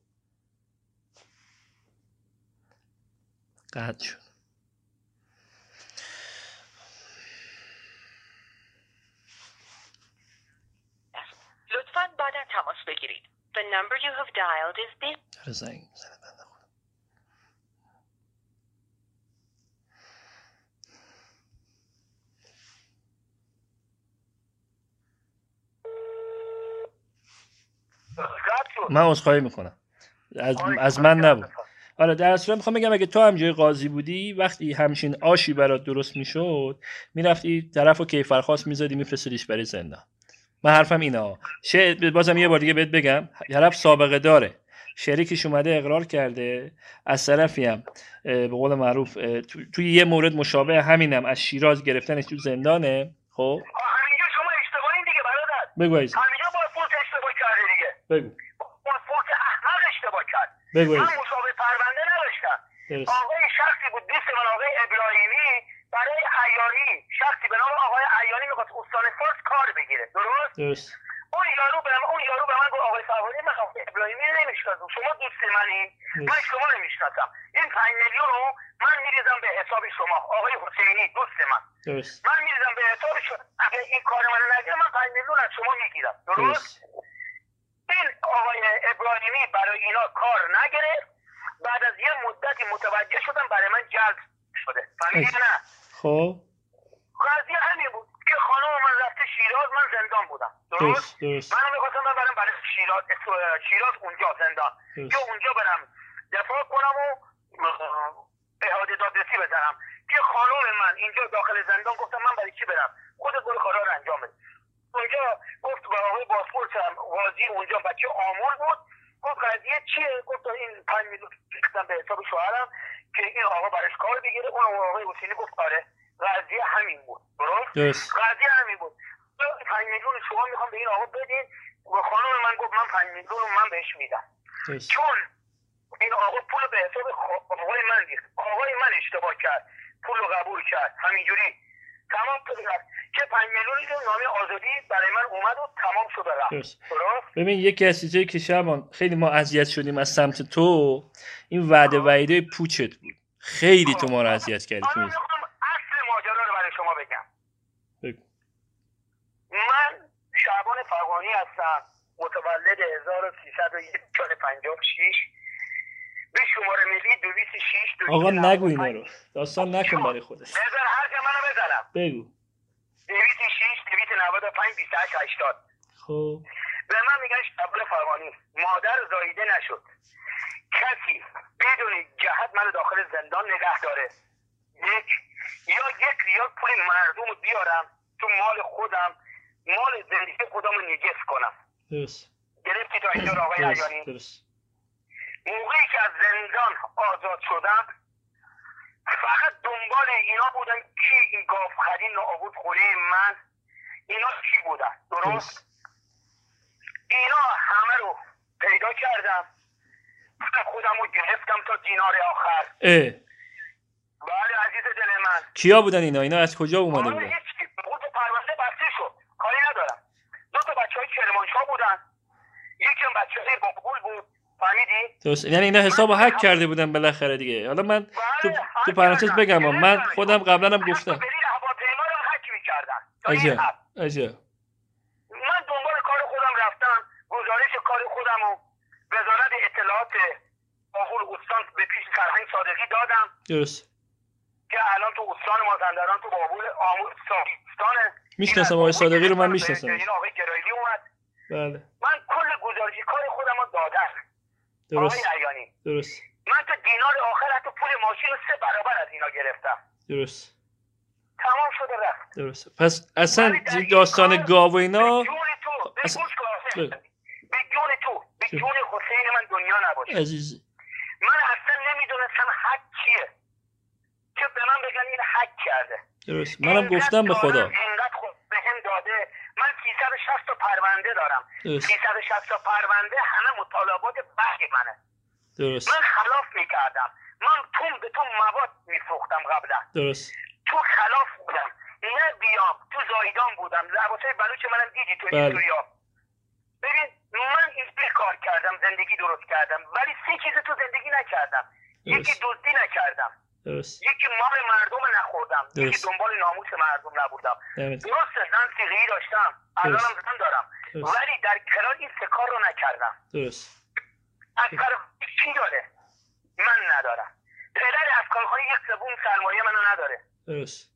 قطع شد. لطفاً بعدا تماس بگیرید. The number you have dialed is busy. چرا زنگ میزنه بنده خدا؟ من عذرخواهی میکنم از از من نبود. آره در اصل میخوام بگم اگه تو هم جای قاضی بودی وقتی همچین آشی برات درست میشد میرفتی طرفو کیفرخواست میزدی میفرستیدیش برای زندان. من حرفم اینه. شه بازم یه بار دیگه بهت بگم طرف سابقه داره، شریکش اومده اقرار کرده، از طرفی هم به قول معروف توی تو یه مورد مشابه همینم از شیراز گرفتنش تو زندانه. خب همینجا شما اشتباهین دیگه برادر. بگو عزیزم. همینجا با فوت اشتباه کرده دیگه. بگو. با فوت احمد اشتباه کرد. بگو من عزیزم. مشابه پرونده نداشتم. درست. آقای شخصی بود دوست من آقای ابراهیمی برای عیاری شخصی کار بگیره. درست؟ درست. اون یارو به من اون یارو به من گفت آقای فرهانی من آقای ابراهیمی نمیشناسم، شما دوست منی، من شما نمیشناسم، این پنج میلیون رو من میریزم به حساب شما آقای حسینی دوست من. درست. من میریزم به حساب شما، اگه این کار منو نگیره من پنج میلیون از شما میگیرم. درست؟ این آقای ابراهیمی برای اینا کار نگرفت. بعد از یه مدتی متوجه شدم برای من جلب شده. فهمیدی نه؟ خب قضیه همین بود که خانم من رفته شیراز، من زندان بودم. درست؟ درست. منم میخواستم برم برای شیراز شیراز اونجا زندان که اونجا برم دفاع کنم و احاطه دادرسی بزنم که خانم من اینجا داخل زندان گفتم من برای چی برم، خودت برو کارا رو انجام بده. اونجا گفت به آقای پاسپورت قاضی اونجا بچه آمور بود، گفت قضیه چیه؟ گفت این پنج میلیون ریختم به حساب شوهرم که این آقا براش کار بگیره. اون آقای حسینی گفت آره قضیه همین بود. درست؟ قضیه همین بود. پنج میلیون شما میخوام به این آقا بدین و خانم من گفت من پنج میلیون رو من بهش میدم. چون این آقا پول به حساب آقای من ریخت، آقای من اشتباه کرد، پول رو قبول کرد، همینجوری تمام شد رفت که پنج میلیونی رو نامه آزادی برای من اومد و تمام شد رفت. درست. ببین یکی از چیزایی که شبان خیلی ما اذیت شدیم از سمت تو این وعده وعیده پوچت بود. خیلی تو ما رو اذیت کردی. حالا میخوام اصل ماجرا رو برای شما بگم. بگم. من شعبان فرغانی هستم، متولد هزار و سیصد و پنجاه و شش، به شماره ملی دویست و شش. آقا نگو اینا رو، داستان نکن برای خودت. بذار حرف منو بزنم. بگو. دویست و شش، دویست و نود و پنج، بیست و هشت، هشتاد. خب به من میگن شعبان فرغانی. مادر زاییده نشد، کسی بدون جهت منو داخل زندان نگه داره، یک یا یک ریال پول مردم رو بیارم تو مال خودم، مال زندگی خودم رو نجس کنم. درست. گرفتی تا اینجا آقای عیانی؟ درست. موقعی که از زندان آزاد شدم فقط دنبال اینا بودم کی این گاوخرین آورد خونه من، اینا کی بودن. درست؟ درست. اینا همه رو پیدا کردم، خودم رو گرفتم تا دینار آخر. اه. بله عزیز دل من. کیا بودن اینا؟ اینا از کجا اومده بودن؟ هیچ خود پرونده بسته شد، کاری ندارم. دو تا بچه های کرمانشاه بودن، یکم بچه های باقبول بود. فهمیدی؟ درست. یعنی اینا حساب رو هک کرده بودن بالاخره دیگه. حالا من تو تو پرانتز بگم من خودم قبلا هم گفتم برید هواپیما رو هک می‌کردن. عجب عجب. من دنبال کار خودم رفتم، گزارش کار خودم رو وزارت اطلاعات آقول استان به پیش فرهنگ صادقی دادم. درست. که الان تو استان مازندران تو بابول آمور ساکستانه. میشناسم آقای صادقی رو، من میشناسم. این آقای گرایلی اومد. بله. من کل گزارش کار خودم رو دادم. درست. آقای عیانی. درست. من تا دینار آخر حتی پول ماشین رو سه برابر از اینا گرفتم. درست. تمام شده رفت. درست. پس اصلا داستان گاو و اینا به جون تو به اصلا... به جون تو به جون حسین من دنیا نباشه عزیزی. من اصلا نمیدونستم حق چیه که به من بگن این حق کرده. درست. منم گفتم به خدا اینقدر خود به هم داده. من سیصد و شصت تا پرونده دارم. درست. سیصد و شصت تا پرونده همه مطالبات بخش منه. درست. من خلاف میکردم، من تون به تون مواد میفروختم قبلا. درست. تو خلاف بودم، نه بیام تو زایدان بودم، لباسای بلوچ منم دیدی تو اینجوریا. ببین من این کار کردم، زندگی درست کردم، ولی سه چیز تو زندگی نکردم. درست. یکی دزدی نکردم. درست. یکی مال مردم نخوردم. درست. یکی دنبال ناموس مردم نبودم. درست. درسته زن سیغی داشتم، الانم زن دارم. درست. ولی در کنار این سه کار رو نکردم. درست. افکار چی داره؟ من ندارم. پدر افکارخانی یک سوم سرمایه منو نداره. درست.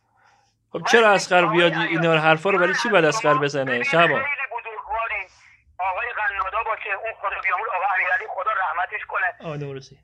خب چرا اسقر بیاد اینا حرفا رو برای چی بعد اسقر بزنه؟ شبا خیلی بزرگوارین. آقای قنادا باشه، اون خدا بیامور، آقا امیرعلی خدا رحمتش کنه. آ نورسی.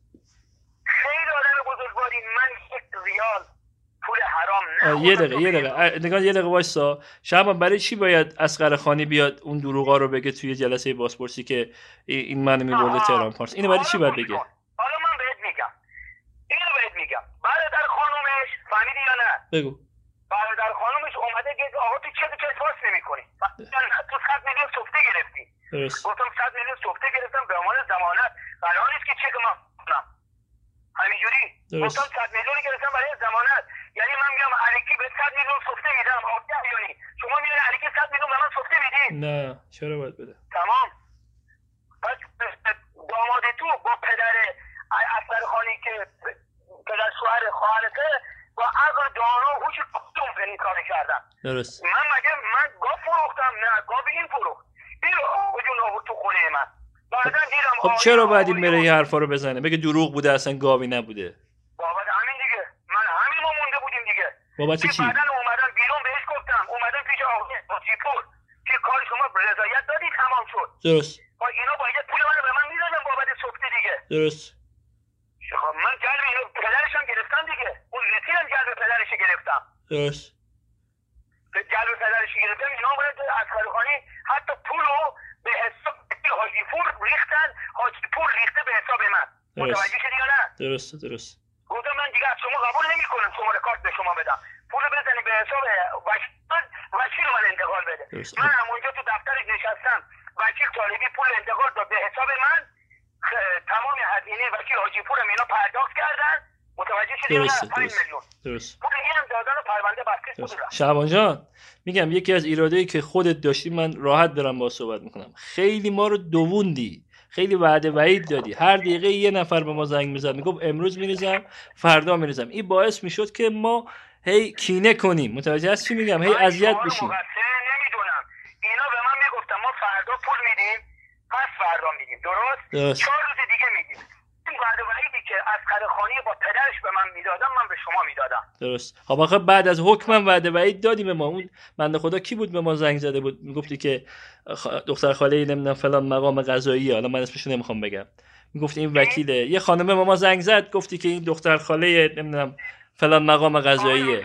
خیلی آدم بزرگوارین. من یک ریال پول حرام نه. یه دقیقه یه دقیقه نگاه یه دقیقه وایسا. شبا برای چی باید اسقر خانی بیاد اون دروغا رو بگه توی جلسه بازپرسی که این منو میبرده تهران پارس؟ اینو برای چی باید بگه؟ حالا من بهت میگم. اینو بهت میگم. برادر خانومش فهمیدی یا نه؟ بگو. برادر خانومش اومده که آقا تو چه چه پاس نمی‌کنی؟ تو صد میلیون سفته گرفتی. درست. گفتم صد میلیون سفته گرفتم به عنوان ضمانت. قرار نیست که چک من کنم. همینجوری. گفتم صد میلیون گرفتم برای ضمانت. یعنی من میگم الکی به صد میلیون سفته میدم. آقا یعنی شما میگن بدین؟ نه چرا باید بده؟ تمام. پس داماد تو با پدر افسرخانی که پدر شوهر خواهرته با عقل دانا و هوش کدوم این کار کردم. درست. من مگه من گاو فروختم؟ نه، گاو این فروخت. این وجون آورد تو خونه من. بعدا دیدم خب چرا باید این بره این حرفا رو بزنه؟ بگه دروغ بوده، اصلا گاوی نبوده. بابت همین دیگه. من همین ما مونده بودیم دیگه. بابت چی؟ بعدا اومدم بیرون بهش گفتم، اومدم پیش آقای حاجی‌پور که کار شما رضایت دادی تمام شد. درست. با اینا باید پول منو به من میدادن بابت سوخته دیگه. درست. خب من جلب اینو پدرش هم گرفتم دیگه. اون رسیدم جلب پدرش گرفتم. درست. جلب پدرش گرفتم اینا اومدن تو عسکرخانی حتی پولو به حساب حاجی‌پور ریختن، حاجی‌پور ریخته به حساب من. متوجه شدی یا نه؟ درست درست. گفتم من دیگه از شما قبول نمی‌کنم شماره کارت به شما بدم. پولو بزنی به حساب وکیل وکیل من انتقال بده. درست. من هم اونجا تو دفترش نشستم. وکیل طالبی پول انتقال داد به حساب من. تمام هزینه وکیل حاجی‌پور هم اینا پرداخت کردن. متوجه شدی یا نه؟ پنج میلیون. درست. پول اینم دادن و پرونده بسته شد. شعبان جان میگم یکی از ایرادایی که خودت داشتی من راحت برام با صحبت میکنم. خیلی ما رو دووندی. خیلی وعده وعید دادی. هر دقیقه یه نفر به ما زنگ میزد میگفت امروز میریزم فردا میریزم. این باعث میشد که ما هی کینه کنیم. متوجه هستی چی میگم؟ هی اذیت بشیم. نمیدونم. اینا به من میگفتن ما فردا پول میدیم، پس فردا میدیم. درست؟ درست. چهار روز دیگه میدیم. این وعده وعیدی که عسکرخانی با پدرش به من میدادم من به شما میدادم. درست. خب آخه بعد از حکمم وعده وعید دادیم به ما. اون بنده خدا کی بود به ما زنگ زده بود میگفتی که دختر خاله نمیدونم فلان مقام قضاییه، حالا من اسمش نمیخوام بگم، میگفتی این وکیله. یه خانم به ما زنگ زد گفتی که این دختر خاله نمیدونم فلان مقام قضاییه.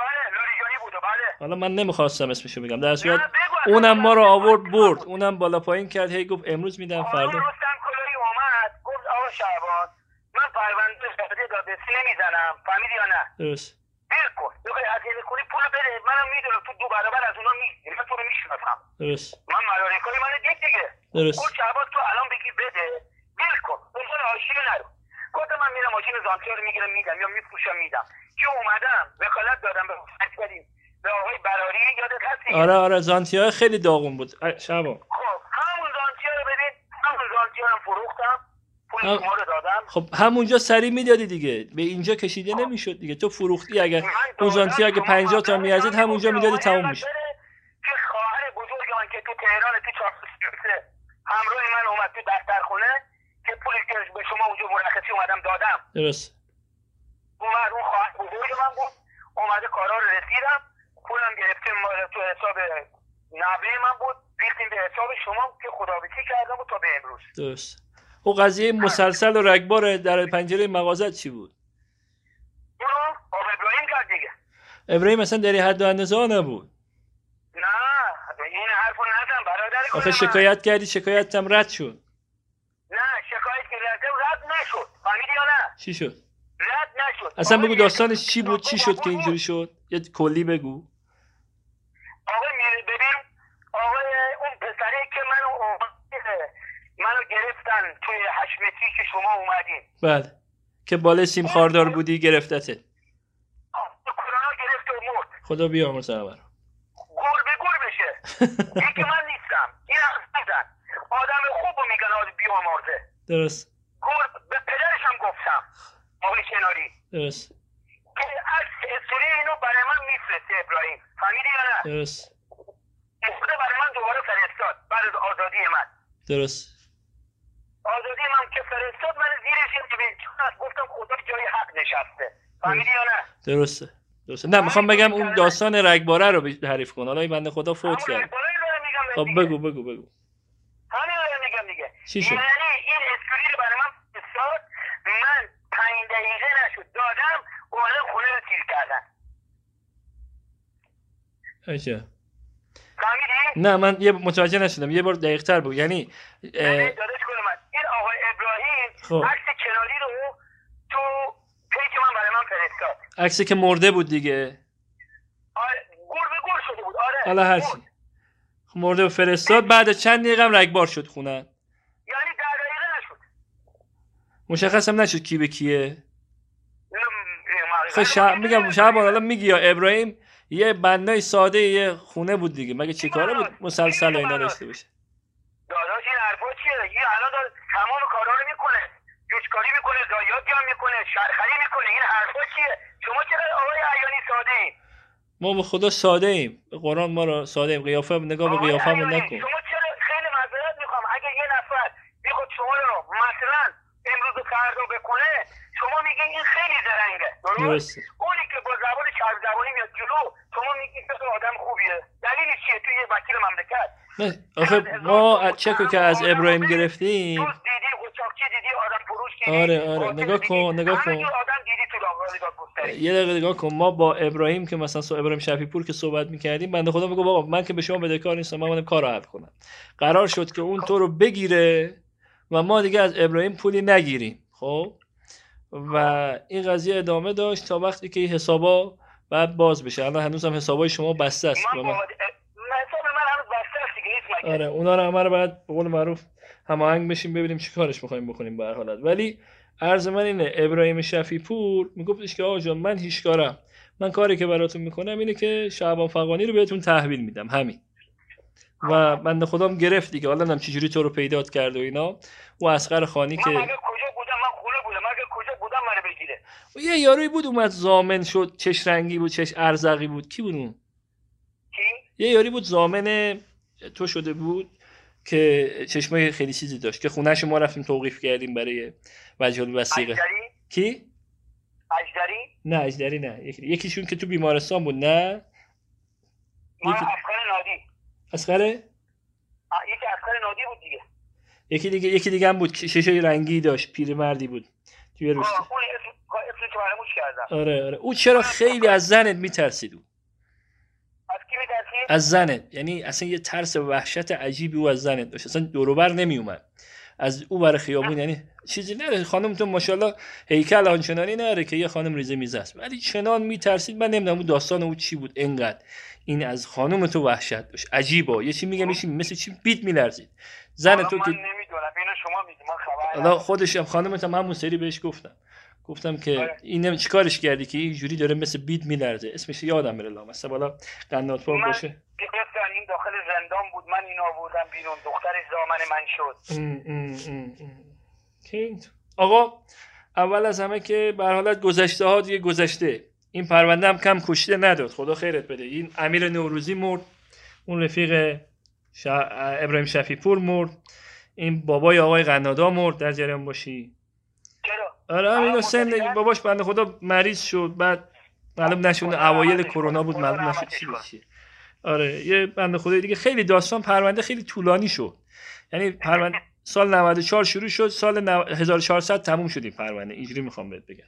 حالا من نمیخواستم اسمشو بگم، در صورت اونم ما رو آورد برد، اونم بالا پایین کرد، هی گفت امروز میدم فردا. رستم کلایی اومد گفت آقا شعبان من پرونده شده داده نمیزنم، فهمیدی یا نه؟ درست. بلکن بخوای هزینه کنی پولو بده، منم میدونم تو دو برابر از اونا میگیری، من تو رو میشناسم. درست. من مدارکای من دید دیگه. درست. گفت شعبان تو الان بگی بده بلکن اونجا حاشیه نرو. گفتم من میرم ماشین زانتیا رو میگیرم میدم یا میفروشم میدم. که اومدم وکالت دادم به فکری به آقای براری، یادت هست؟ آره آره زانتیا خیلی داغون بود شبا. خب همون زانتیا رو بدید، همون زانتیا رو فروختم، پول شما رو دادم. خب همونجا سری میدادی دیگه، به اینجا کشیده نمیشد دیگه. تو فروختی، اگر اون زانتیا اگه پنجاه تا میارزید همونجا میدادی تموم میشه. که خواهر بزرگ من که تو تهران تو چهارصد همراه من اومد تو دفترخونه که پولی که به شما اونجا مرخصی اومدم دادم. درست. اومد اون خواهر بزرگ من بود، اومده کارا رو رسیدم، پولم گرفتیم تو حساب نوه من بود، ریختیم به حساب شما که خدابیسی کردم و تا به امروز. درست. او قضیه مسلسل و رگبار در پنجره مغازت چی بود؟ اونو آقا ابراهیم کرد دیگه. ابراهیم مثلا در حد و اندازه ها نبود. نه این حرفو نزن برادر. آخه شکایت کردی، شکایت هم رد شد. نه شکایت کردم رد نشد، فهمیدی یا نه؟ چی شد؟ رد نشد. اصلا بگو داستانش چی بود، چی شد که اینجوری شد؟ یه کلی بگو. آقا میره ببین، آقای اون پسری که منو منو گرفتن توی حشمتی که شما اومدین. بله. که بالای سیم خاردار بودی گرفتته. کرونا گرفت و مرد. خدا بیامرزه همه رو. گور به گور بشه. این که من نیستم. این هم نیستن. آدم خوب رو میگن آدم بیامرزه. درست. گور به پدرش هم گفتم. آقای کناری. درست. که از استوری اینو برای من میفرسته ابراهیم. فهمیدی یا نه؟ درست. استوری برای من دوباره فرستاد بعد از آزادی من. درست. آزادی من که فرستاد من زیرش این گفتم خدا جای حق نشسته. فهمیدی یا نه؟ درسته. درسته. نه میخوام بگم اون داستان رگباره رو تعریف کن. حالا این بنده خدا فوت کرد. خب بگو بگو بگو. همین رو میگم دیگه. چی شد؟ یعنی این اسکوری رو برای من فرستاد، من پنج دقیقه نشد دادم، اومدن خونه رو تیر کردن. عجب. فهمیدی؟ نه من یه متوجه نشدم، یه بار دقیق تر بگو. یعنی اه... داداش کنم این آقای ابراهیم خب. عکس کناری رو تو پیج من برای من فرستاد. عکسی که مرده بود دیگه. آره گور به گور شده بود. آره حالا هرچی مرده فرستاد، بعد چند دقیقه هم رگبار شد خونه. یعنی ده دقیقه نشد. مشخص هم نشد کی به کیه. خب شا... میگم شعبان حالا میگی یا ابراهیم یه بنای ساده یه خونه بود دیگه، مگه چه کاره بود مسلسل و اینا داشته باشه؟ داداش این حرفا چیه؟ این الان داره تمام کارا رو میکنه، جوشکاری میکنه، ضایعات جمع میکنه، شرخری میکنه. این حرفا چیه؟ شما چرا آقای عیانی ساده ایم؟ ما به خدا ساده ایم، به قرآن ما رو ساده ایم. قیافه نگاه به قیافه‌مون نکن. شما چرا، خیلی معذرت میخوام، اگه یه نفر میخواد شما رو مثلا امروز و فردا بکنه، شما میگین این خیلی زرنگه، درست؟ اونی که با زبان چرب زبانی میاد جلو، شما میگین که آدم خوبیه. دلیلش چیه؟ توی یه وکیل مملکت نه آخه ما چکو که از ابراهیم گرفتیم. دیدی قوچاقچی دیدی، آدم فروش دیدی. آره آره نگاه کن نگاه کن. یه دقیقه نگاه کن، ما با ابراهیم که مثلا سو ابراهیم شفیع پور که صحبت میکردیم، بنده خدا میگه بابا من که به شما بدهکار نیستم، من اومدم کارو حل کنم. قرار شد که اون تو رو بگیره و ما دیگه از ابراهیم پولی نگیریم. خب و این قضیه ادامه داشت تا وقتی که حسابا بعد باز بشه. الان هنوزم حسابای شما بسته است. من با... آره اونا رو همه رو باید به قول معروف هماهنگ بشیم ببینیم چی کارش می‌خوایم بکنیم به هر حالت. ولی عرض من اینه، ابراهیم شفیع پور میگفتش که آقا جان من هیچ کارم، من کاری که براتون میکنم اینه که شعبان فغانی رو بهتون تحویل میدم، همین. و بنده خودم گرفت دیگه، حالا نمیدونم چجوری تو رو پیدات کرد و اینا. و اصغر خانی که من مگه کجا بودم، من خونه بودم، مگه کجا بودم منو بگیره؟ یه یارویی بود اومد ضامن شد، چش رنگی بود، چش ارزغی بود. کی بود اون؟ کی؟ یه یاری بود ضامن تو شده بود که چشمای خیلی چیزی داشت که خونه‌شو ما رفتیم توقیف کردیم برای وجه الوثیقه. اجدری؟ کی؟ اجدری؟ نه اجدری نه، یکی یکیشون که تو بیمارستان بود. نه ما یکی... اسخر نادی. اسخر؟ یکی اسخر نادی بود دیگه. یکی دیگه یکی دیگه هم بود که شیشه رنگی داشت، پیرمردی بود توی روستا. اون اسم اسمش فراموش کردم. آره آره او چرا خیلی از زنت میترسید؟ او از کی میترسید؟ از زنت. یعنی اصلا یه ترس وحشت عجیبی او از زنت داشت، اصلا دور و بر نمی اومد از او بر خیابون. یعنی چیزی نره، خانمتون ماشاءالله هیکل آنچنانی نره که یه خانم ریزه میزه است، ولی چنان میترسید. من نمیدونم اون داستان او چی بود انقدر این از خانم تو وحشت داشت. عجیبه، یه چی میگم میشه مثل چی بیت میلرزید. زن تو که من نمیدونم، اینو شما میگید، من خبر الله خودش هم خانمت هم همون سری بهش گفتم گفتم که این چیکارش کردی که اینجوری داره مثل بیت میلرزه. اسمش یادم میره لامصب بالا قنات پاک باشه. گفتن این داخل زندان بود، من اینو آوردم بیرون، دخترش زامن من شد. ام ام ام ام. آقا اول از همه که به هر حالت گذشته ها دیگه گذشته. این پرونده هم کم کشته نداد، خدا خیرت بده. این امیر نوروزی مرد، اون رفیق ش... ابراهیم شفیع پور مرد، این بابای آقای قنادا مرد، در جریان باشی. چرا؟ آره همین سن باباش بنده خدا مریض شد، بعد معلوم نشد اوایل کرونا بود، معلوم نشد چی بشه. آره یه بنده خدای دیگه. خیلی داستان پرونده خیلی طولانی شد، یعنی پرونده سال نود و چهار شروع شد، سال هزار و چهارصد تموم شد این پرونده، اینجوری میخوام بهت بگم.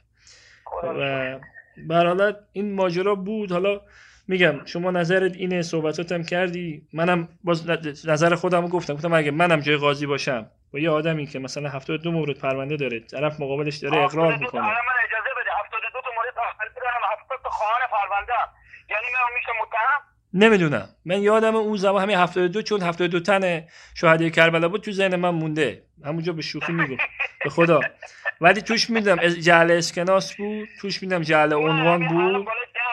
و به هر حالت این ماجرا بود. حالا میگم شما نظرت اینه، صحبتاتم کردی، منم باز نظر خودمو گفتم گفتم اگه منم جای قاضی باشم با یه آدمی که مثلا هفتاد و دو مورد پرونده داره، طرف مقابلش داره اقرار میکنه. من اجازه بده هفتاد و دو تا مورد پرونده دارم، هفتاد تا خواهان پرونده، یعنی من میشه متهم؟ نمیدونم، من یادم اون زمان همین هفتاد و دو چون هفتاد و دو تن شهدای کربلا بود تو ذهن من مونده، همونجا به شوخی میگم به خدا. ولی توش میدم جعل اسکناس بود، توش میدم جعل عنوان بود.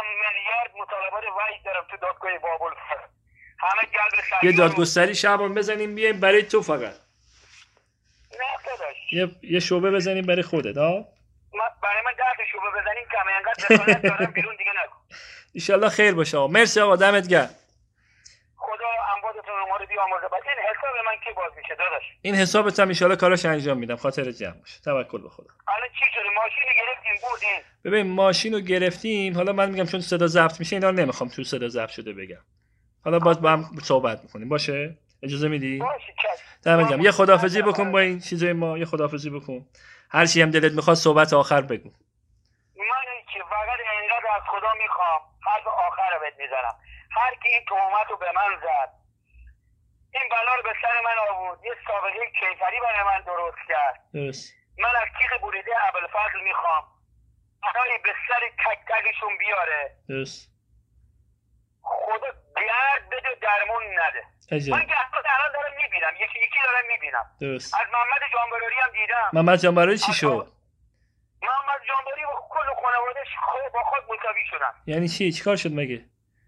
تو دادگاه بابالفضل همه جلب یه دادگستری شعبان بزنیم بیایم برای تو فقط. نه داداش یه یه شعبه بزنیم برای خودت ها. برای من ده شعبه بزنیم کم، انقدر دخالت دارم بیرون دیگه نکن. ان شاءالله خیر باشه آقا. مرسی آقا، دمت گرم. خدا اموالتون رو ما رو بیامرزه. بعد این حساب من کی باز میشه داداش؟ این حسابت هم ان شاءالله کاراش انجام میدم، خاطر جمع باشه. توکل به خدا. الان چی شده؟ ماشین گرفتیم بردیم. ببین ماشین رو گرفتیم، حالا من میگم چون صدا ضبط میشه اینا رو نمیخوام تو صدا ضبط شده بگم. حالا باز با هم صحبت میکنیم باشه؟ اجازه میدی؟ باشه دمت گرم. یه خداحافظی بکن با این چیزای ما، یه خداحافظی بکن. هر چی هم دلت میخواد صحبت آخر بگو. من چی فقط اینقدر از خدا میخوام، حرف آخر رو بهت میزنم. هر کی این تهمت رو به من زد، این بلا رو به سر من آورد، یه سابقه کیفری برای من درست کرد. درست. من از تیغ بریده ابوالفضل میخوام آقای به سر تک تکشون بیاره. درست. خدا درد بده درمون نده. عجب. من که الان دارم میبینم، یکی یکی دارم میبینم. درست. از محمد جانبراری هم دیدم. محمد جانبراری چی شد؟ محمد جانبراری و کل خانواده‌اش خود با خود مساوی شدن. یعنی چی؟ چیکار شد مگه؟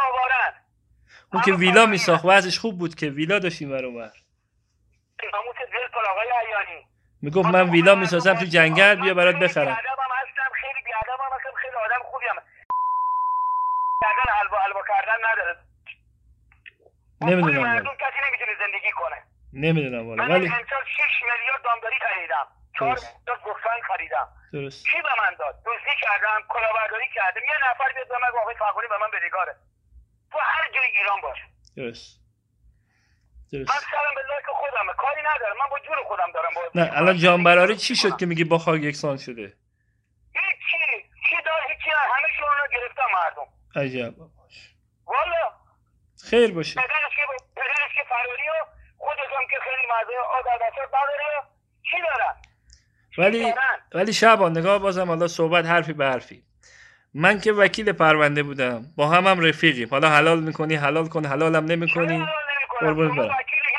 آوارن. اون که ویلا میساخت وضعش خوب بود که ویلا داشتیم ور اون ور. ناموس دل کن آقای عیانی. میگفت من ویلا میسازم تو جنگل بیا برات بخرم. بیادبم هستم، خیلی بیادبم هستم، خیلی آدم خوبی ام. کردن حلوا حلوا کردن نداره. نمیدونم مردم کسی نمیتونه زندگی کنه. نمیدونم والا من ولی امسال شش میلیارد دامداری خریدم. چهار میلیارد گفتن خریدم. درست. کی به من داد؟ دزدی کردم، کلاهبرداری کردم. یه نفر بیاد به من گفت آقای فغانی به من بدهکاره. تو هر جای ایران باش. درست. من سرم به لاک خودمه، کاری ندارم. من با جون خودم دارم با. نه الان جانبراری چی شد که میگی با خاک یکسان شده؟ هیچی. چی دار هیچی نه. همه شون رو گرفتم مردم. عجب. والا. خیر باشه. پدرش که پدرش که فراری و خودشم که خیلی مزه آدم دستات نداره. چی دارن؟ ولی ولی شعبان نگاه بازم حالا صحبت حرفی به حرفی. من که وکیل پرونده بودم، با هم هم رفیقیم. حالا حلال میکنی حلال کن، حلالم نمیکنی قربون برم.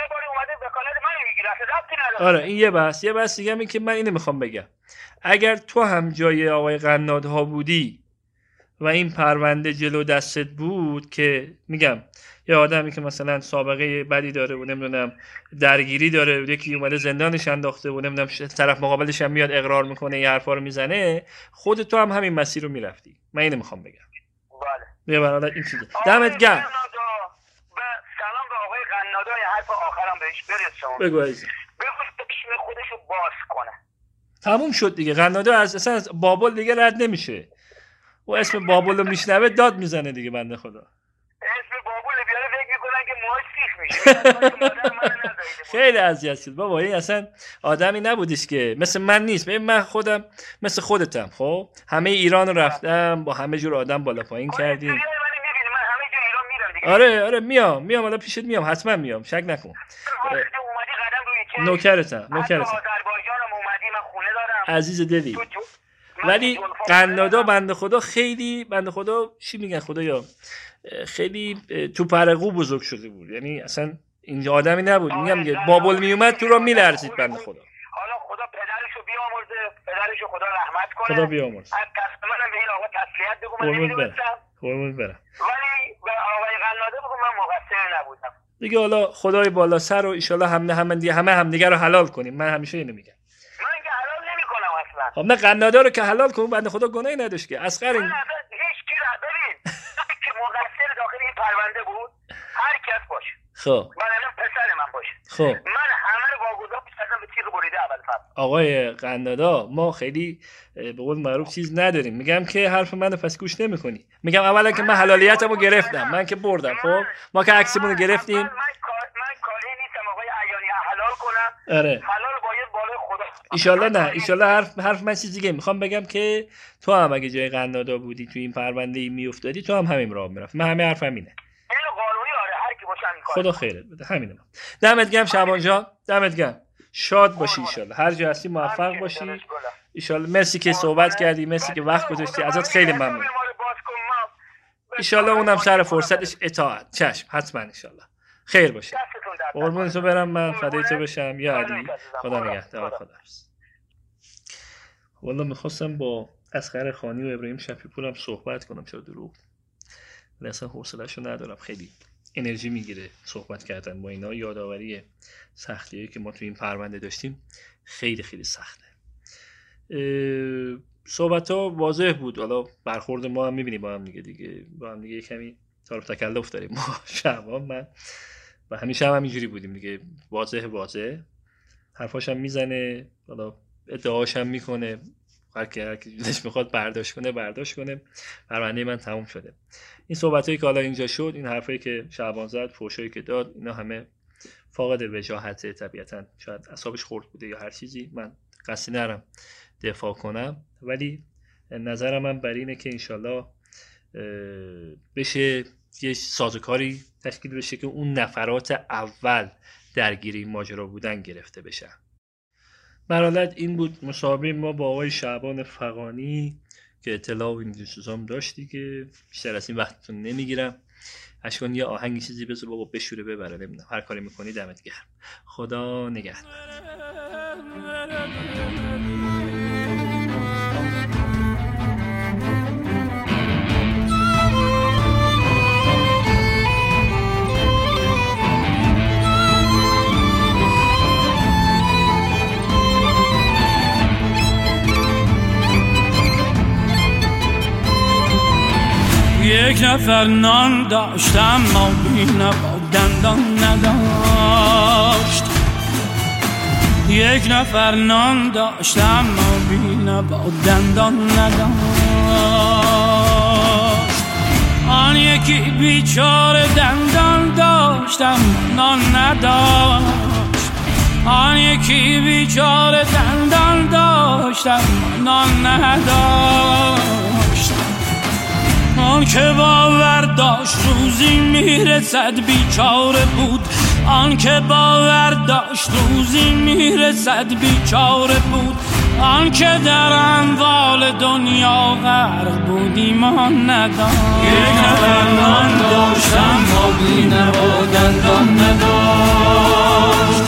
آره این یه بحث. یه بحث دیگه این که من اینو میخوام بگم، اگر تو هم جای آقای قنادها بودی و این پرونده جلو دستت بود که میگم یه آدمی که مثلا سابقه بدی داره و نمیدونم درگیری داره و یکی اومده زندانش انداخته و نمیدونم طرف مقابلش هم میاد اقرار میکنه یه حرفا رو میزنه، خود تو هم همین مسیر رو میرفتی. من اینو میخوام بگم. بله. یه برادر این چیزه. دمت گرم. سلام به آقای قنادا. یه حرف آخرام بهش برسون. بگو عزیزم. بگو چشم خودشو باز کنه. تموم شد دیگه. قنادا از اصلا از بابل دیگه رد نمیشه. و اسم بابل رو میشنوه داد میزنه دیگه بنده خدا. اسم بابل بیاره فکر میکنن که موهاش سیخ میشه. خیلی اذیت شد بابا. این اصلا آدمی نبودیش که مثل من نیست. ببین من خودم مثل خودتم. خب همه ایران رو رفتم، با همه جور آدم بالا پایین کردیم. آره آره میام میام حالا پیشت میام، حتما میام، شک نکن. نوکرتم نوکرتم عزیز دلی. ولی قنادا بنده خدا خیلی بنده خدا چی میگن خدایا خیلی تو پرقو بزرگ شده بود. یعنی اصلا این آدمی نبود. میگم میگه بابل میومد تو رو میلرزید بنده خدا. حالا خدا پدرشو بیامرزه، پدرشو خدا رحمت کنه. خدا بیامرزه. از دست منم به این آقا تسلیت بگو. من نمیدونستم. قربونت برم. ولی به آقای قنادا بگو من مقصر نبودم. دیگه حالا خدای بالا سر و ان شاء الله همه هم دیگه همه هم دیگه رو حلال کنیم. من همیشه اینو میگم. من که حلال نمیکنم اصلا. خب نه قنادا رو که حلال کن، بنده خدا گناهی نداشت که. اصغر این هیچ کی را ببین که مقصر داخل این پرونده بود هر کس باشه. خب من الان پسر من باشه. خب من همه رو واگذار کردم به تیغ بریده اول فصل. آقای قنادا ما خیلی به قول معروف چیز نداریم. میگم که حرف منو پس گوش نمیکنی. میگم اولا که من حلالیتمو گرفتم، من که بردم. خب ما که عکسمون رو گرفتیم. من من کاری نیستم آقای عیانی حلال کنم. آره حلال باید بالای خدا. ان شاء الله نه ان شاء الله حرف حرف من چیز دیگه میخوام بگم که تو هم اگه جای قنادا بودی تو این پرونده ای میافتادی تو هم همین راه میرفت. من همه حرفم اینه. اینو قانونی آره هر کی باشه همین کارو. خدا خیرت بده. همینه. دمت گرم شعبان جان. دمت گرم. شاد باشی ان شاء الله. هر جا هستی موفق باشی ان شاء الله. مرسی که صحبت کردی، مرسی که وقت گذاشتی. ازت خیلی ممنون. ان شاء الله اونم سر فرصتش اطاعت. چشم حتما ان شاء الله. خیر باشه. قربون تو برم. من فدای تو بشم یا علی. خدا نگهدار. خدا حافظ. والله می‌خواستم با اصغر خانی و ابراهیم شفیع‌پور هم صحبت کنم، چرا دروغ. ولی اصلا حوصله‌شو ندارم. خیلی انرژی میگیره صحبت کردن با اینا. یادآوری سختیایی که ما تو این پرونده داشتیم خیلی خیلی سخته. صحبت‌ها واضح بود. حالا برخورد ما هم می‌بینیم با هم دیگه دیگه با هم دیگه کمی تعارف تکلف داریم ما. شعبان من و همیشه هم همینجوری بودیم دیگه. واضح واضح حرفاش هم میزنه، حالا ادعاش هم میکنه. هر کی هر کی دلش میخواد برداشت کنه برداشت کنه. پرونده من تموم شده. این صحبتایی که حالا اینجا شد، این حرفایی که شعبان زد، فحشایی که داد، اینا همه فاقد وجاهت. طبیعتاً شاید اعصابش خورد بوده یا هر چیزی. من قصدی نرم دفاع کنم، ولی نظرم من بر اینه که انشالله بشه یه سازوکاری تشکیل بشه که اون نفرات اول درگیری ماجرا بودن گرفته بشن. برحالت این بود مصاحبه ما با آقای شعبان فغانی که اطلاع و این چیزام داشتی که بیشتر از این وقتتون نمیگیرم. اشکان یه آهنگی چیزی بذار بابا بشوره ببره. نمیدونم هر کاری میکنی دمت گرم. خدا نگهدار. یک نفر نان داشت اما بی نوا دندان نداشت. یک نفر نان داشت اما بی نوا دندان نداشت. آن یکی بیچاره دندان داشت اما نان نداشت. آن یکی بیچاره دندان داشت اما نان نداشت. آن که باور داشت روزی میرسد بیچاره بود. آن که باور داشت روزی میرسد بیچاره بود. آن که در اموال دنیا غرق بود ایمان نداشت. یک نفر نان داشت اما بی‌نوا دندان نداشت.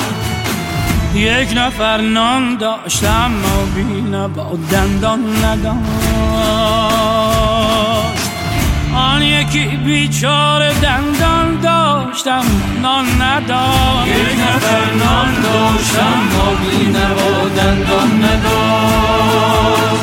یک نفر نان داشت اما بی‌نوا دندان نداشت. آن یکی بیچاره دندان داشت اما نان نداشت. یک نفر نان داشت اما بی‌نوا دندان نداشت.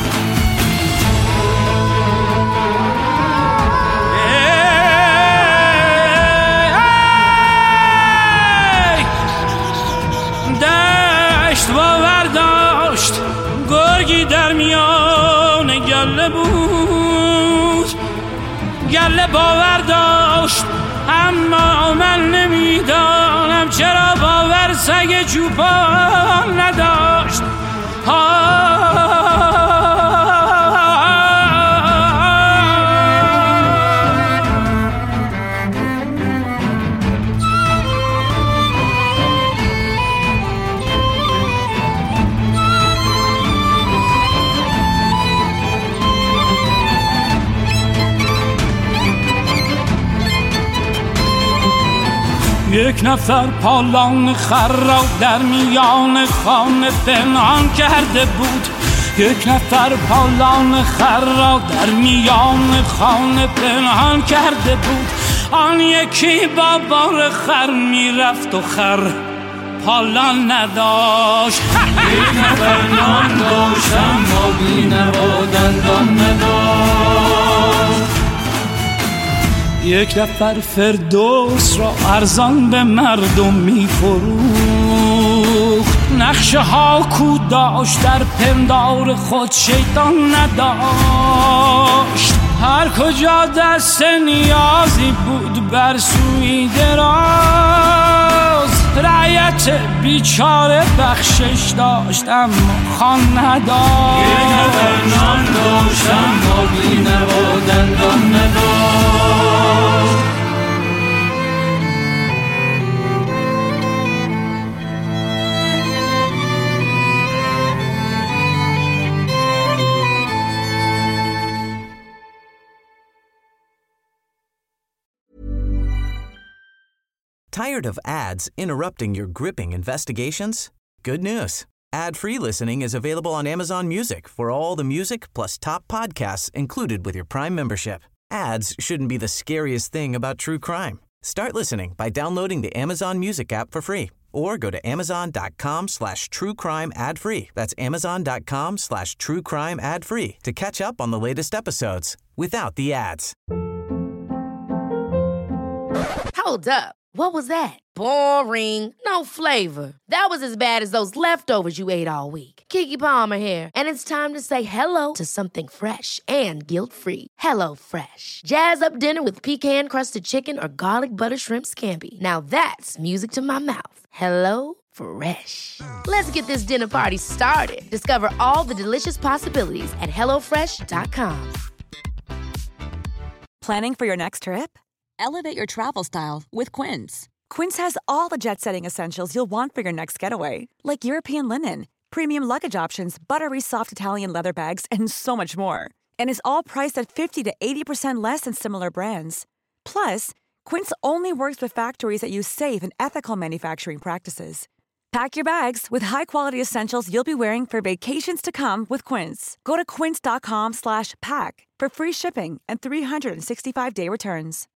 دشت باور داشت گرگی در میان گله بود. گله باور داشت اما من نمیدانم چرا باور سگ چوپان نداشت. یک نفر پالان خر را در میان خانه پنهان کرده بود. یک نفر پالان خر را در میان خانه پنهان کرده بود. آن یکی با بار خر میرفت و خر پالان نداشت. یک نفر نان داشت اما بی‌نوا دندان نداشت. یک نفر فردوس را ارزان به مردم می‌فروخت. نقشه ها کو داشت در پندار خود شیطان نداشت. هر کجا دست نیازی بود بر سوی دراز. رعیت بیچاره بخشش داشت اما خان نداشت. یک نفر نان داشت اما بی‌نوا دندان نداشت. Tired of ads interrupting your gripping investigations? Good news. Ad-free listening is available on Amazon Music for all the music plus top podcasts included with your Prime membership. Ads shouldn't be the scariest thing about true crime. Start listening by downloading the Amazon Music app for free or go to amazon.com slash true crime ad free. That's amazon.com slash true crime ad free to catch up on the latest episodes without the ads. Hold up. What was that? Boring. No flavor. That was as bad as those leftovers you ate all week. Keke Palmer here, and it's time to say hello to something fresh and guilt-free. Hello Fresh. Jazz up dinner with pecan-crusted chicken or garlic butter shrimp scampi. Now that's music to my mouth. Hello Fresh. Let's get this dinner party started. Discover all the delicious possibilities at hello fresh dot com. Planning for your next trip? Elevate your travel style with Quince. Quince has all the jet-setting essentials you'll want for your next getaway, like European linen, premium luggage options, buttery soft Italian leather bags, and so much more. And is all priced at fifty to eighty percent less than similar brands. Plus, Quince only works with factories that use safe and ethical manufacturing practices. Pack your bags with high-quality essentials you'll be wearing for vacations to come with Quince. Go to quince.com slash pack for free shipping and three sixty-five day returns.